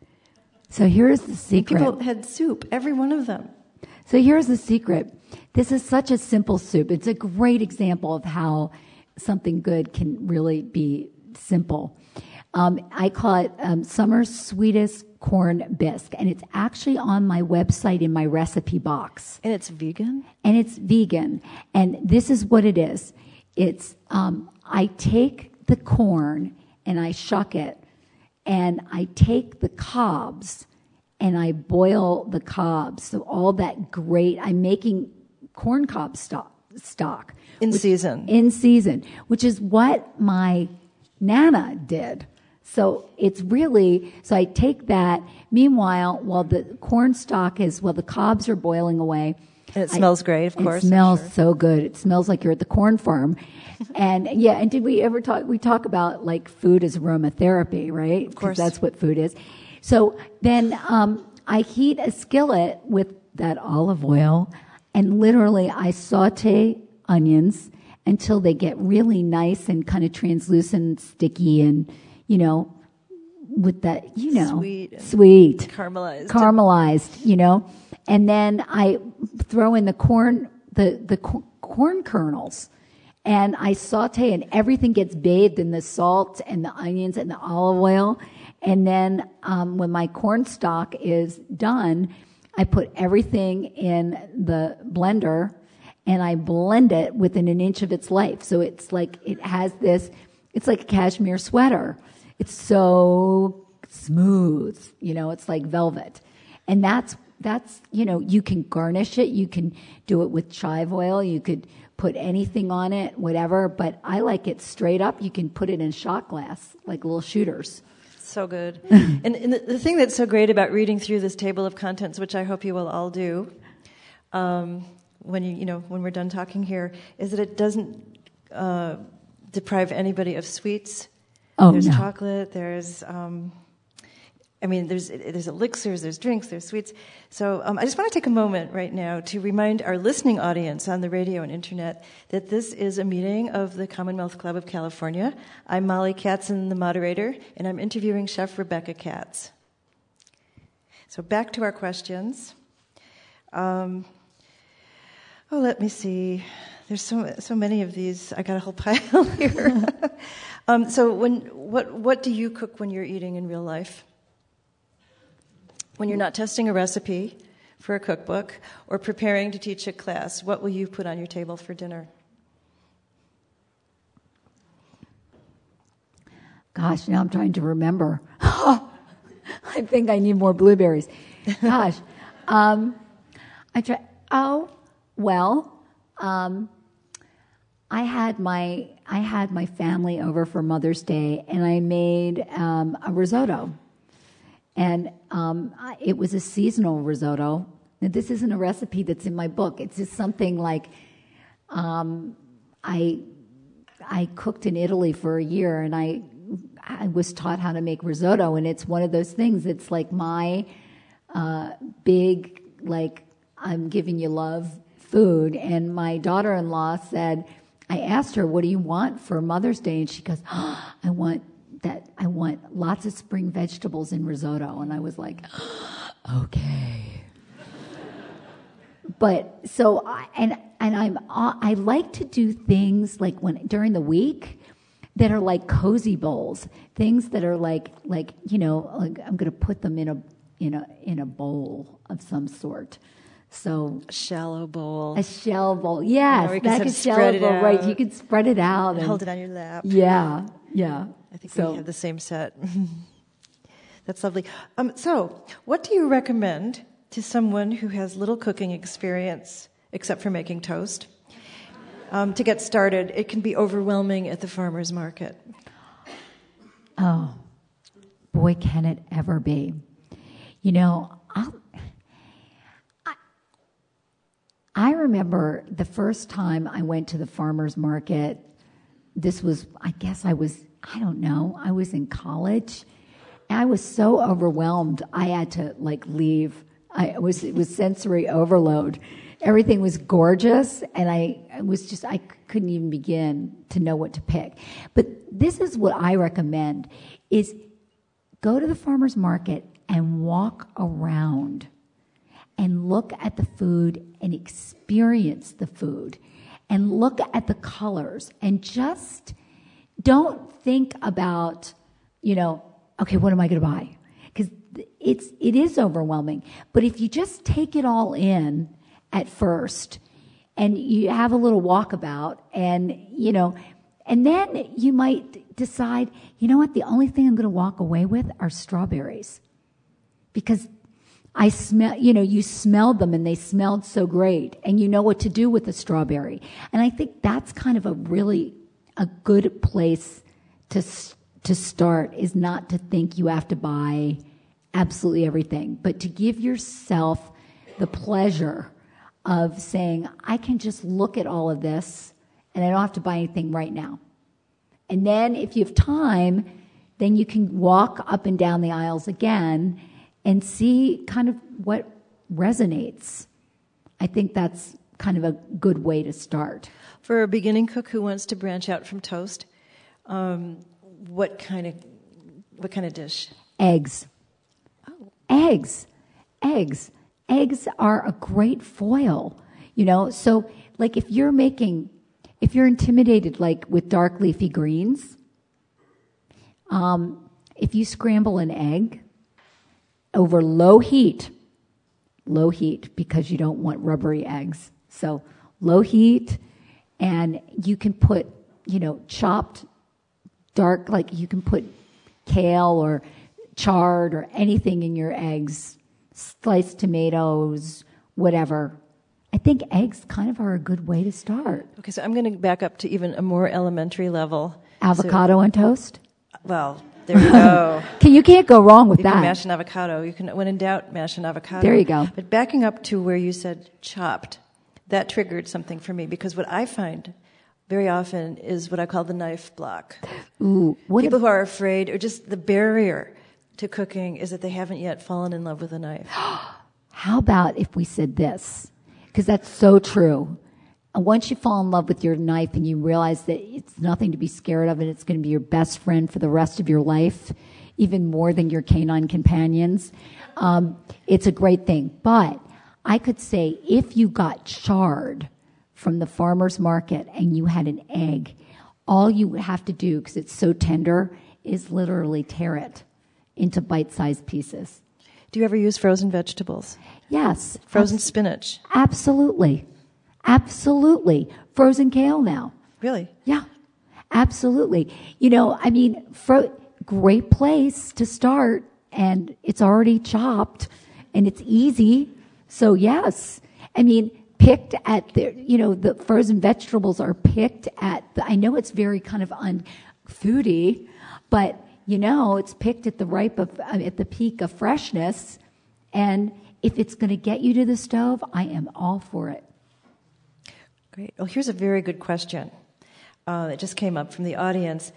So here's the secret. People had soup, every one of them. So here's the secret. This is such a simple soup. It's a great example of how something good can really be simple. Um, I call it um, Summer's Sweetest Corn Bisque, and it's actually on my website in my recipe box. And it's vegan? And it's vegan. And this is what it is. It's, um, I take the corn and I shuck it, and I take the cobs and I boil the cobs. So all that great, I'm making corn cob stock. stock in which, season. In season, which is what my Nana did. So it's really, so I take that. Meanwhile, while the corn stock is, while the cobs are boiling away. And it smells I, great, of course. It smells sure. so good. It smells like you're at the corn farm. And yeah, and did we ever talk, we talk about like food as aromatherapy, right? Of course. That's what food is. So then um, I heat a skillet with that olive oil, and literally I saute onions until they get really nice and kind of translucent, sticky, and, you know, with that, you know, sweet, sweet, caramelized, caramelized, you know, and then I throw in the corn, the the co- corn kernels, and I saute, and everything gets bathed in the salt and the onions and the olive oil, and then um, when my corn stock is done, I put everything in the blender, and I blend it within an inch of its life. So it's like it has this, it's like a cashmere sweater. It's so smooth, you know, it's like velvet. And that's, that's, you know, you can garnish it. You can do it with chive oil. You could put anything on it, whatever. But I like it straight up. You can put it in shot glass, like little shooters. So good. and and the, the thing that's so great about reading through this table of contents, which I hope you will all do, um, when you, you know, when we're done talking here, is that it doesn't uh, deprive anybody of sweets. Oh, there's no. chocolate, there's, um, I mean, there's there's elixirs, there's drinks, there's sweets. So um, I just want to take a moment right now to remind our listening audience on the radio and internet that this is a meeting of the Commonwealth Club of California. I'm Molly Katzen, the moderator, and I'm interviewing Chef Rebecca Katz. So back to our questions. Um, oh, let me see. There's so so many of these. I got a whole pile here. um, so, when what what do you cook when you're eating in real life? When you're not testing a recipe for a cookbook or preparing to teach a class, what will you put on your table for dinner? Gosh, now I'm trying to remember. I think I need more blueberries. Gosh, um, I try. Oh, well. Um, I had my I had my family over for Mother's Day, and I made um, a risotto, and um, it was a seasonal risotto. Now, this isn't a recipe that's in my book. It's just something like um, I I cooked in Italy for a year, and I I was taught how to make risotto, and it's one of those things. It's like my uh, big like I'm giving you love food, and my daughter-in-law said. I asked her, what do you want for Mother's Day? And she goes, oh, I want that. I want lots of spring vegetables in risotto. And I was like, okay. But so, I, and, and I'm, I like to do things like when, during the week that are like cozy bowls, things that are like, like, you know, like I'm going to put them in a, in a, in a bowl of some sort. So a shallow bowl. A shell bowl. Yes, yeah, like a shallow bowl, out. Right. You can spread it out. And hold it on your lap. Yeah, yeah. I think so. we have the same set. That's lovely. Um, so, what do you recommend to someone who has little cooking experience, except for making toast, um, to get started? It can be overwhelming at the farmer's market. Oh, boy, can it ever be. You know, I'll, I, I remember the first time I went to the farmer's market. This was, I guess I was, I don't know, I was in college. I was so overwhelmed, I had to like leave. I it was it was sensory overload. Everything was gorgeous, and I, I was just I couldn't even begin to know what to pick. But this is what I recommend: is go to the farmer's market and walk around, and look at the food and experience the food, and look at the colors, and just don't think about, you know, okay, what am I going to buy? Because it's it is overwhelming. But if you just take it all in at first, and you have a little walkabout, and you know, and then you might decide, you know what? The only thing I'm going to walk away with are strawberries, because I smell. You know, you smelled them, and they smelled so great, and you know what to do with a strawberry. And I think that's kind of a really a good place to to start, is not to think you have to buy absolutely everything, but to give yourself the pleasure of saying, I can just look at all of this and I don't have to buy anything right now. And then if you have time, then you can walk up and down the aisles again and see kind of what resonates. I think that's kind of a good way to start. For a beginning cook who wants to branch out from toast, um, what kind of what kind of dish? Eggs. Oh. Eggs. Eggs. Eggs are a great foil, you know. So, like, if you're making, if you're intimidated, like with dark leafy greens, um, if you scramble an egg over low heat, low heat because you don't want rubbery eggs. So, low heat, and you can put, you know, chopped dark, like you can put kale or chard or anything in your eggs. Sliced tomatoes, whatever. I think eggs kind of are a good way to start. Okay, so I'm going to back up to even a more elementary level. Avocado so, on toast? Well, there you go. Can, you can't go wrong with you that. You can mash an avocado. You can, when in doubt, mash an avocado. There you go. But backing up to where you said chopped, that triggered something for me, because what I find very often is what I call the knife block. Ooh, what People if, who are afraid, or just the barrier to cooking, is that they haven't yet fallen in love with a knife. How about if we said this? Because that's so true. And once you fall in love with your knife and you realize that it's nothing to be scared of and it's going to be your best friend for the rest of your life, even more than your canine companions, um, it's a great thing. But I could say if you got chard from the farmer's market and you had an egg, all you would have to do, because it's so tender, is literally tear it into bite-sized pieces. Do you ever use frozen vegetables? Yes. Frozen abs- spinach? Absolutely. Absolutely. Frozen kale now. Really? Yeah. Absolutely. You know, I mean, fro- great place to start, and it's already chopped, and it's easy. So, yes. I mean, picked at the, you know, the frozen vegetables are picked at, the, I know it's very kind of unfoodie, but you know, it's picked at the ripe of, uh, at the peak of freshness, and if it's going to get you to the stove, I am all for it. Great. Well, here's a very good question uh, that just came up from the audience.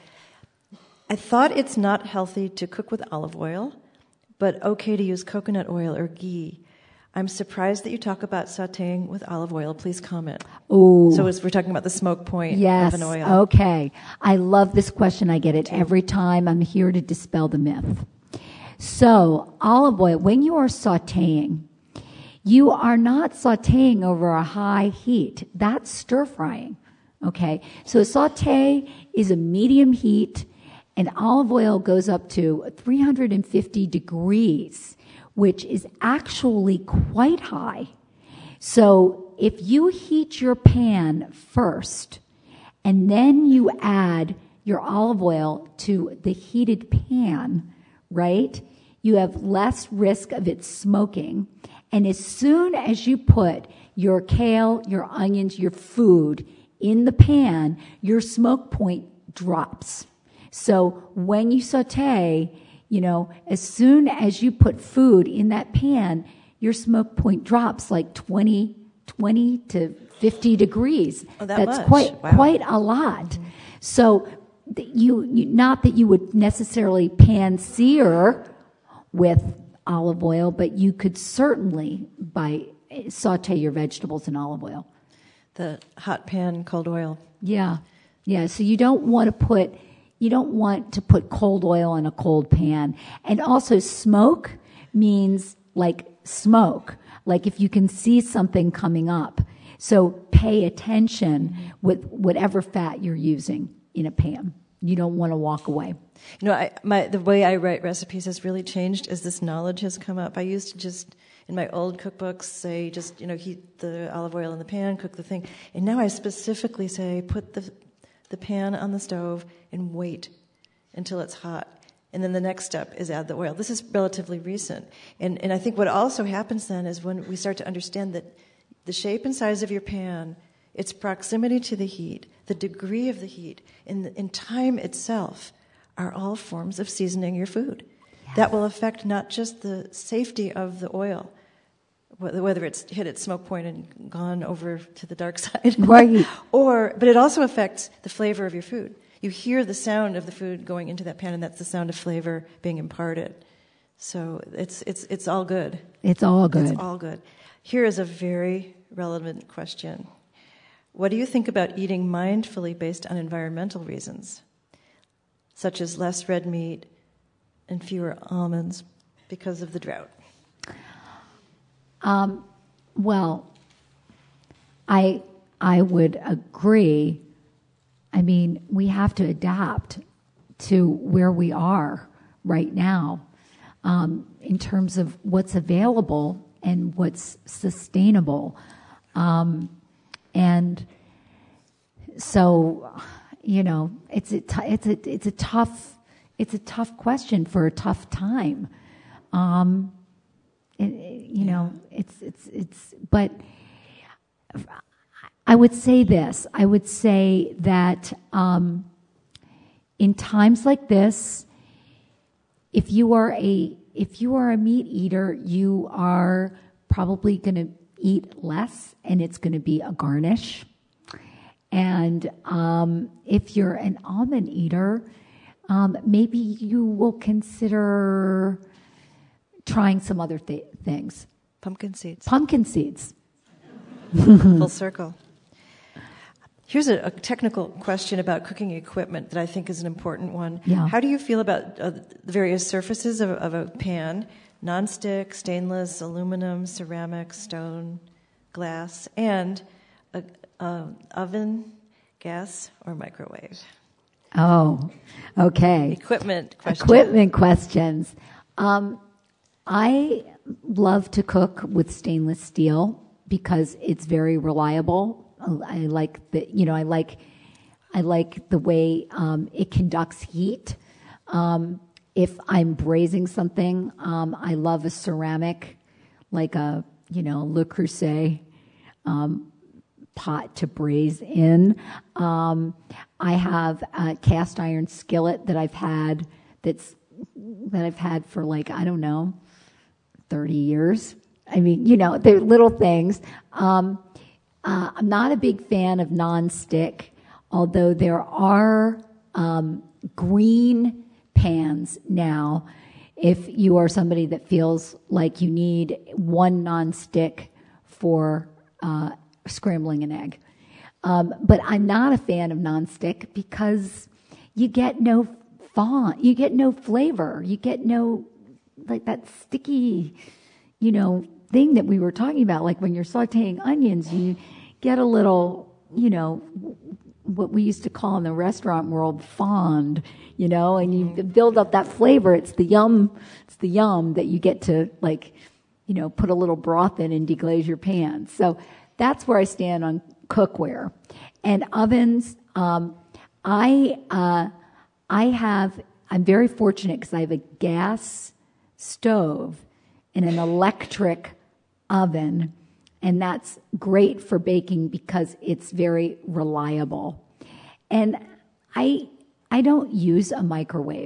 I thought it's not healthy to cook with olive oil, but okay to use coconut oil or ghee. I'm surprised that you talk about sautéing with olive oil. Please comment. Ooh. So as we're talking about the smoke point yes. of an oil. Okay. I love this question. I get it every time. I'm here to dispel the myth. So olive oil, when you are sautéing, you are not sautéing over a high heat. That's stir frying. Okay. So a sauté is a medium heat, and olive oil goes up to three hundred fifty degrees, which is actually quite high. So if you heat your pan first, and then you add your olive oil to the heated pan, right, you have less risk of it smoking. And as soon as you put your kale, your onions, your food in the pan, your smoke point drops. So when you saute, You know, as soon as you put food in that pan, your smoke point drops like twenty, twenty to fifty degrees. Oh, that That's much? quite Wow. quite a lot. Mm-hmm. So you, you not that you would necessarily pan sear with olive oil, but you could certainly by saute your vegetables in olive oil. The hot pan, cold oil. Yeah, yeah. So you don't want to put you don't want to put cold oil in a cold pan, and also smoke means like smoke, like if you can see something coming up. So pay attention with whatever fat you're using in a pan. You don't want to walk away. You know, I, my, the way I write recipes has really changed as this knowledge has come up. I used to just, in my old cookbooks, say just, you know, heat the olive oil in the pan, cook the thing. And now I specifically say put the the pan on the stove and wait until it's hot. And then the next step is add the oil. This is relatively recent. And and I think what also happens then is when we start to understand that the shape and size of your pan, its proximity to the heat, the degree of the heat, and, and time itself are all forms of seasoning your food. Yes. That will affect not just the safety of the oil, whether it's hit its smoke point and gone over to the dark side, right? Or, but it also affects the flavor of your food. You hear the sound of the food going into that pan, and that's the sound of flavor being imparted. So it's it's it's all good. It's all good. It's all good. Here is a very relevant question. What do you think about eating mindfully based on environmental reasons, such as less red meat and fewer almonds because of the drought? Um, well, I I would agree. I mean, we have to adapt to where we are right now um, in terms of what's available and what's sustainable. Um, and so, you know, it's a t- it's a it's a tough it's a tough question for a tough time. Um, it, you know, it's it's it's. But I would say this. I would say that um, in times like this, if you are a if you are a meat eater, you are probably going to eat less, and it's going to be a garnish. And um, if you're an almond eater, um, maybe you will consider trying some other th- things. Pumpkin seeds. Pumpkin seeds. Full circle. Here's a, a technical question about cooking equipment that I think is an important one. Yeah. How do you feel about uh, the various surfaces of, of a pan? Non-stick, stainless, aluminum, ceramic, stone, glass, and a, a oven, gas, or microwave? Oh, okay. Equipment questions. Equipment questions. Um, I love to cook with stainless steel because it's very reliable. I like the, you know, I like, I like the way um, it conducts heat. Um, if I'm braising something, um, I love a ceramic, like a, you know, Le Creuset um, pot to braise in. Um, I have a cast iron skillet that I've had that's that I've had for like I don't know, thirty years. I mean, you know, they're little things. Um, Uh, I'm not a big fan of non-stick, although there are um, green pans now. If you are somebody that feels like you need one non-stick for uh, scrambling an egg. Um, but I'm not a fan of non-stick because you get no font, you get no flavor, you get no, like that sticky, you know, thing that we were talking about, like when you're sauteing onions, you get a little, you know, what we used to call in the restaurant world fond, you know, and you build up that flavor. It's the yum, it's the yum that you get to like, you know, put a little broth in and deglaze your pan. So that's where I stand on cookware. And ovens, um, I, uh, I have, I'm very fortunate because I have a gas stove and an electric oven, and that's great for baking because it's very reliable. And I I don't use a microwave.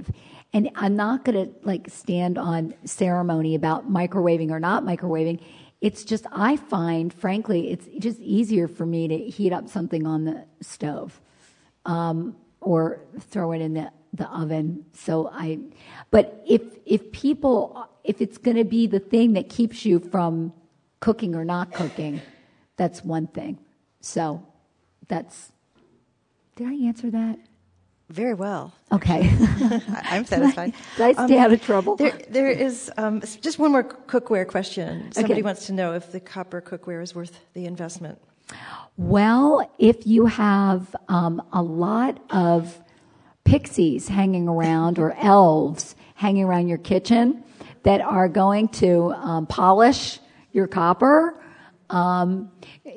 And I'm not going to like stand on ceremony about microwaving or not microwaving. It's just, I find, frankly, it's just easier for me to heat up something on the stove, um, or throw it in the, the oven. So I, but if, if people, if it's going to be the thing that keeps you from cooking or not cooking, that's one thing. So that's, did I answer that? Very well. Okay. I'm satisfied. Did I, did I stay um, out of trouble? There, there is um, just one more cookware question. Somebody okay. wants to know if the copper cookware is worth the investment. Well, if you have um, a lot of pixies hanging around or elves hanging around your kitchen that are going to um, polish your copper, um,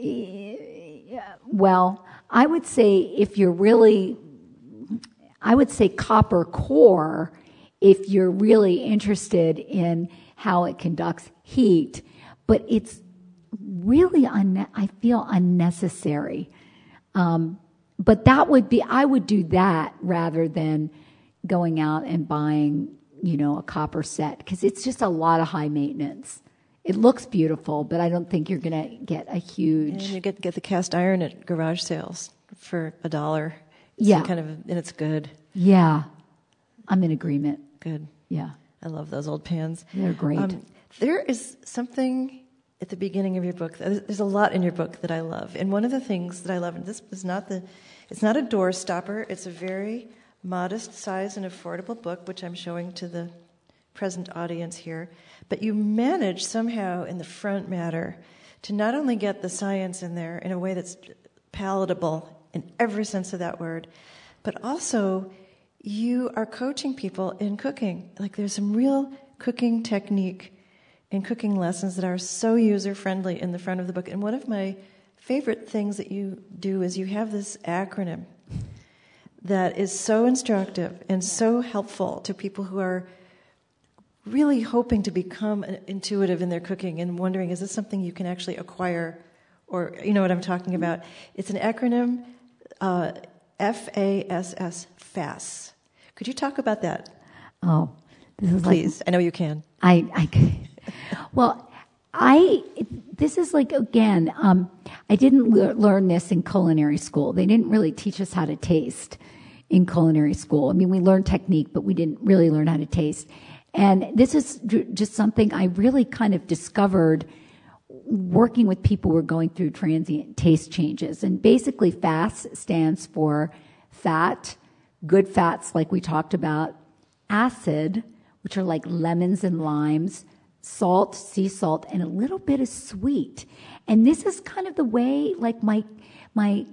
well, I would say if you're really... I would say copper core if you're really interested in how it conducts heat, but it's really, un- I feel unnecessary. Um, but that would be, I would do that rather than going out and buying, you know, a copper set, because it's just a lot of high maintenance. It looks beautiful, but I don't think you're going to get a huge... And you get get the cast iron at garage sales for a dollar. It's yeah. Kind of, and it's good. Yeah. I'm in agreement. Good. Yeah. I love those old pans. They're great. Um, there is something at the beginning of your book. There's a lot in your book that I love. And one of the things that I love, and this is not the, it's not a door stopper. It's a very modest size and affordable book, which I'm showing to the present audience here. But you manage somehow in the front matter to not only get the science in there in a way that's palatable in every sense of that word, but also you are coaching people in cooking. Like there's some real cooking technique and cooking lessons that are so user-friendly in the front of the book. And one of my favorite things that you do is you have this acronym that is so instructive and so helpful to people who are really hoping to become intuitive in their cooking and wondering, is this something you can actually acquire? Or, you know what I'm talking about? It's an acronym, uh, F A S S, FASS. Could you talk about that? Oh, this is Please. Like, I know you can. I, I well, I, this is like, again, um, I didn't le- learn this in culinary school. They didn't really teach us how to taste in culinary school. I mean, we learned technique, but we didn't really learn how to taste. And this is just something I really kind of discovered working with people who are going through transient taste changes. And basically FASS stands for fat, good fats like we talked about, acid, which are like lemons and limes, salt, sea salt, and a little bit of sweet. And this is kind of the way like my my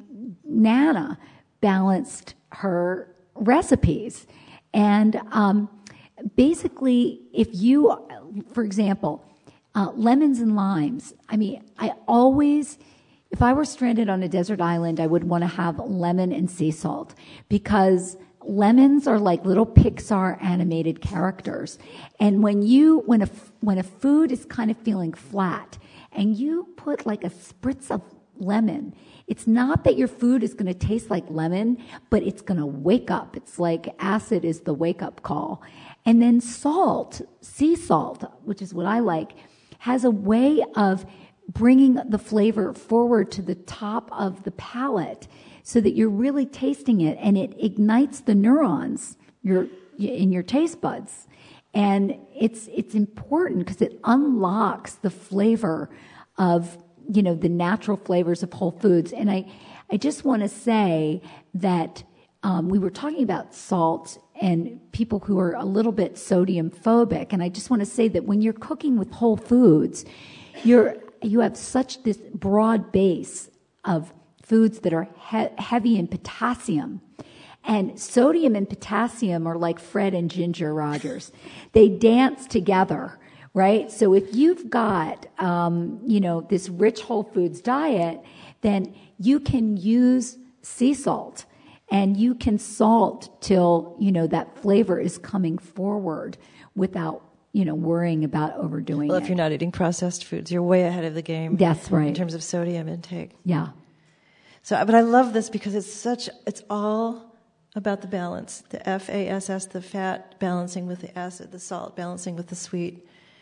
Nana balanced her recipes. And um, basically, if you, for example, Uh, lemons and limes. I mean, I always, if I were stranded on a desert island, I would want to have lemon and sea salt because lemons are like little Pixar animated characters. And when you, when a, when a food is kind of feeling flat and you put like a spritz of lemon, it's not that your food is going to taste like lemon, but it's going to wake up. It's like acid is the wake up call. And then salt, sea salt, which is what I like, has a way of bringing the flavor forward to the top of the palate so that you're really tasting it, and it ignites the neurons your, in your taste buds. And it's it's important because it unlocks the flavor of, you know, the natural flavors of whole foods. And I, I just want to say that um, we were talking about salt and people who are a little bit sodium phobic. And I just want to say that when you're cooking with whole foods, you're, you have such this broad base of foods that are he- heavy in potassium. And sodium and potassium are like Fred and Ginger Rogers. They dance together, right? So if you've got, um, you know, this rich whole foods diet, then you can use sea salt. And you can salt till, you know, that flavor is coming forward without, you know, worrying about overdoing it. Well, if you're not eating processed foods, you're way ahead of the game. That's right. In terms of sodium intake. Yeah. So, but I love this because it's such, it's all about the balance, the F A S S, the fat balancing with the acid, the salt balancing with the sweet.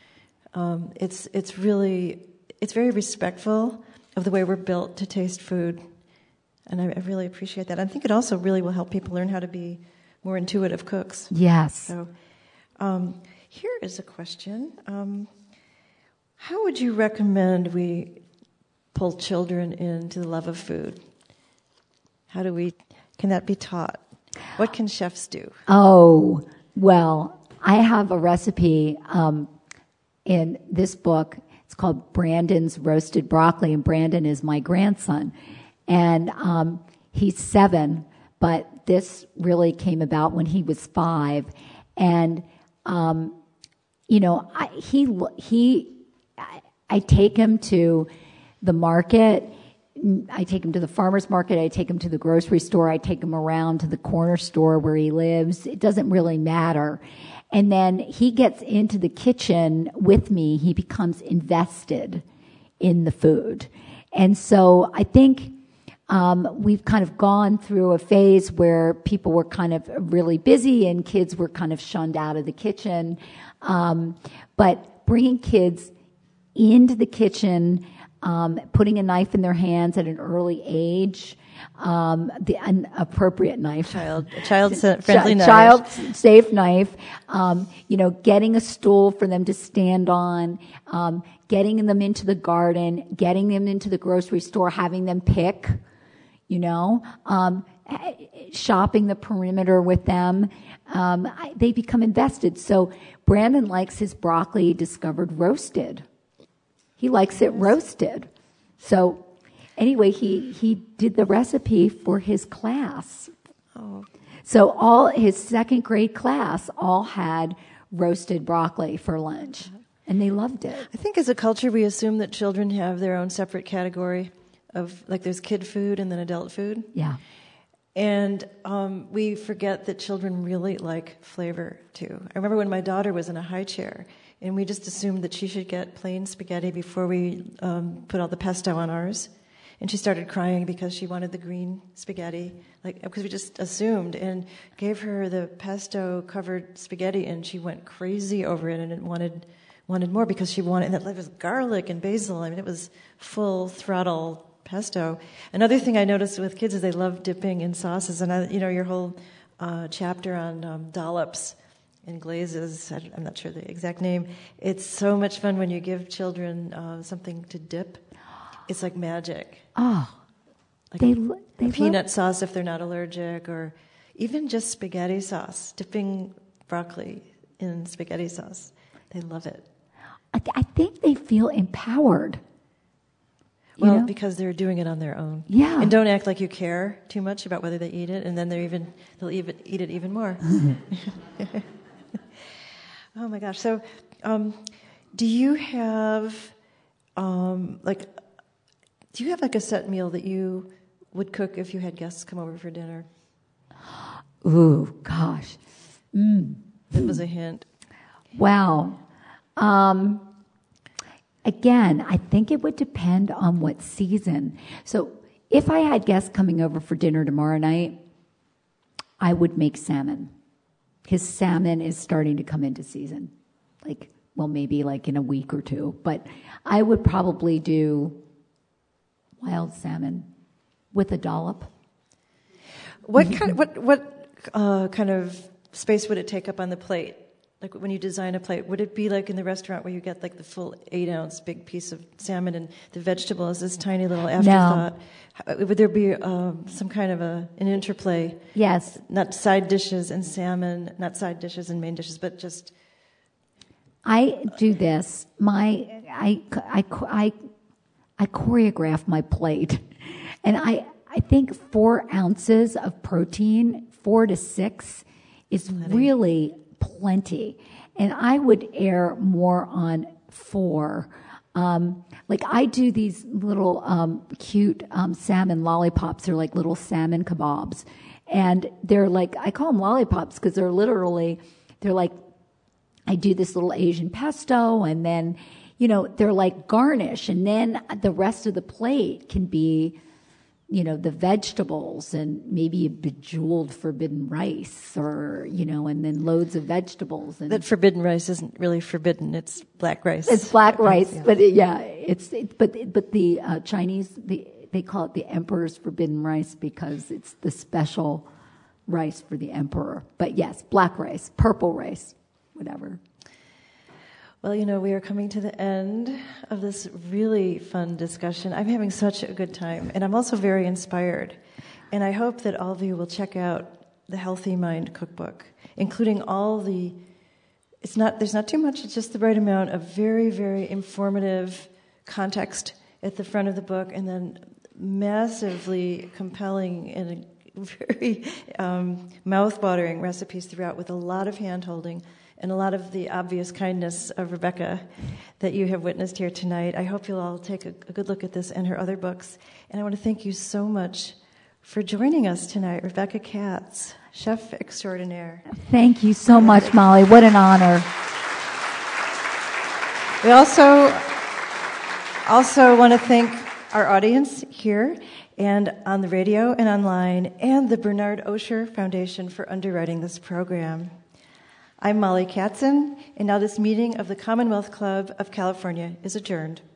Um, it's it's really, it's very respectful of the way we're built to taste food. And I, I really appreciate that. I think it also really will help people learn how to be more intuitive cooks. Yes. So um, here is a question. Um, how would you recommend we pull children into the love of food? How do we, can that be taught? What can chefs do? Oh, well, I have a recipe um, in this book. It's called Brandon's Roasted Broccoli, and Brandon is my grandson. And um, he's seven, but this really came about when he was five. And, um, you know, I, he, he, I, I take him to the market. I take him to the farmer's market. I take him to the grocery store. I take him around to the corner store where he lives. It doesn't really matter. And then he gets into the kitchen with me. He becomes invested in the food. And so I think um, we've kind of gone through a phase where people were kind of really busy and kids were kind of shunned out of the kitchen. Um, but bringing kids into the kitchen, um, putting a knife in their hands at an early age, um, the an appropriate knife, child, child friendly knife, child safe knife, um, you know, getting a stool for them to stand on, um, getting them into the garden, getting them into the grocery store, having them pick, you know, um, shopping the perimeter with them. Um, I, they become invested. So Brandon likes his broccoli discovered roasted. He likes it roasted. So anyway, he, he did the recipe for his class. Oh. So all his second grade class all had roasted broccoli for lunch, and they loved it. I think as a culture, we assume that children have their own separate category of, like there's kid food and then adult food. Yeah. And um, we forget that children really like flavor, too. I remember when my daughter was in a high chair, and we just assumed that she should get plain spaghetti before we um, put all the pesto on ours. And she started crying because she wanted the green spaghetti, like because we just assumed, and gave her the pesto-covered spaghetti, and she went crazy over it and wanted wanted more because she wanted, and it was garlic and basil. I mean, it was full throttle pesto. Another thing I noticed with kids is they love dipping in sauces, and I, you know, your whole uh, chapter on um, dollops and glazes, I, I'm not sure the exact name. It's so much fun when you give children uh, something to dip. It's like magic. Oh, like they they peanut love- sauce if they're not allergic, or even just spaghetti sauce. Dipping broccoli in spaghetti sauce, they love it. I, th- I think they feel empowered. Well, you know? because they're doing it on their own. Yeah. And don't act like you care too much about whether they eat it, and then they're even they'll even eat it even more. Oh my gosh! So, um, do you have um, like? Do you have like a set meal that you would cook if you had guests come over for dinner? Ooh, gosh. Mm. That was a hint. Wow. Um, again, I think it would depend on what season. So if I had guests coming over for dinner tomorrow night, I would make salmon. Because salmon is starting to come into season. Like, well, maybe like in a week or two. But I would probably do wild salmon with a dollop. What kind? What what uh, kind of space would it take up on the plate? Like when you design a plate, would it be like in the restaurant where you get like the full eight ounce big piece of salmon and the vegetable is this tiny little afterthought? No. Would there be um, some kind of a an interplay? Yes. Not side dishes and salmon, not side dishes and main dishes, but just. I do this. My I I I. I choreograph my plate, and I, I think four ounces of protein, four to six, is plenty. Really plenty. And I would err more on four. Um, like I do these little um, cute um, salmon lollipops. They're like little salmon kebabs, and they're like I call them lollipops because they're literally they're like I do this little Asian pesto, and then. You know, they're like garnish, and then the rest of the plate can be you know, the vegetables and maybe a bejeweled forbidden rice, or, you know, and then loads of vegetables. And that forbidden rice isn't really forbidden. It's black rice. It's black rice, yeah. but it, yeah, it's, it, but, but the uh, Chinese, the, they call it the emperor's forbidden rice because it's the special rice for the emperor. But yes, black rice, purple rice, whatever. Well, you know, we are coming to the end of this really fun discussion. I'm having such a good time, and I'm also very inspired. And I hope that all of you will check out the Healthy Mind Cookbook, including all the, it's not, there's not too much, it's just the right amount of very, very informative context at the front of the book, and then massively compelling and very um, mouth-watering recipes throughout with a lot of hand-holding and a lot of the obvious kindness of Rebecca that you have witnessed here tonight. I hope you'll all take a, a good look at this and her other books. And I want to thank you so much for joining us tonight, Rebecca Katz, chef extraordinaire. Thank you so much, Molly. What an honor. We also, also want to thank our audience here and on the radio and online, and the Bernard Osher Foundation for underwriting this program. I'm Molly Katzen, and now this meeting of the Commonwealth Club of California is adjourned.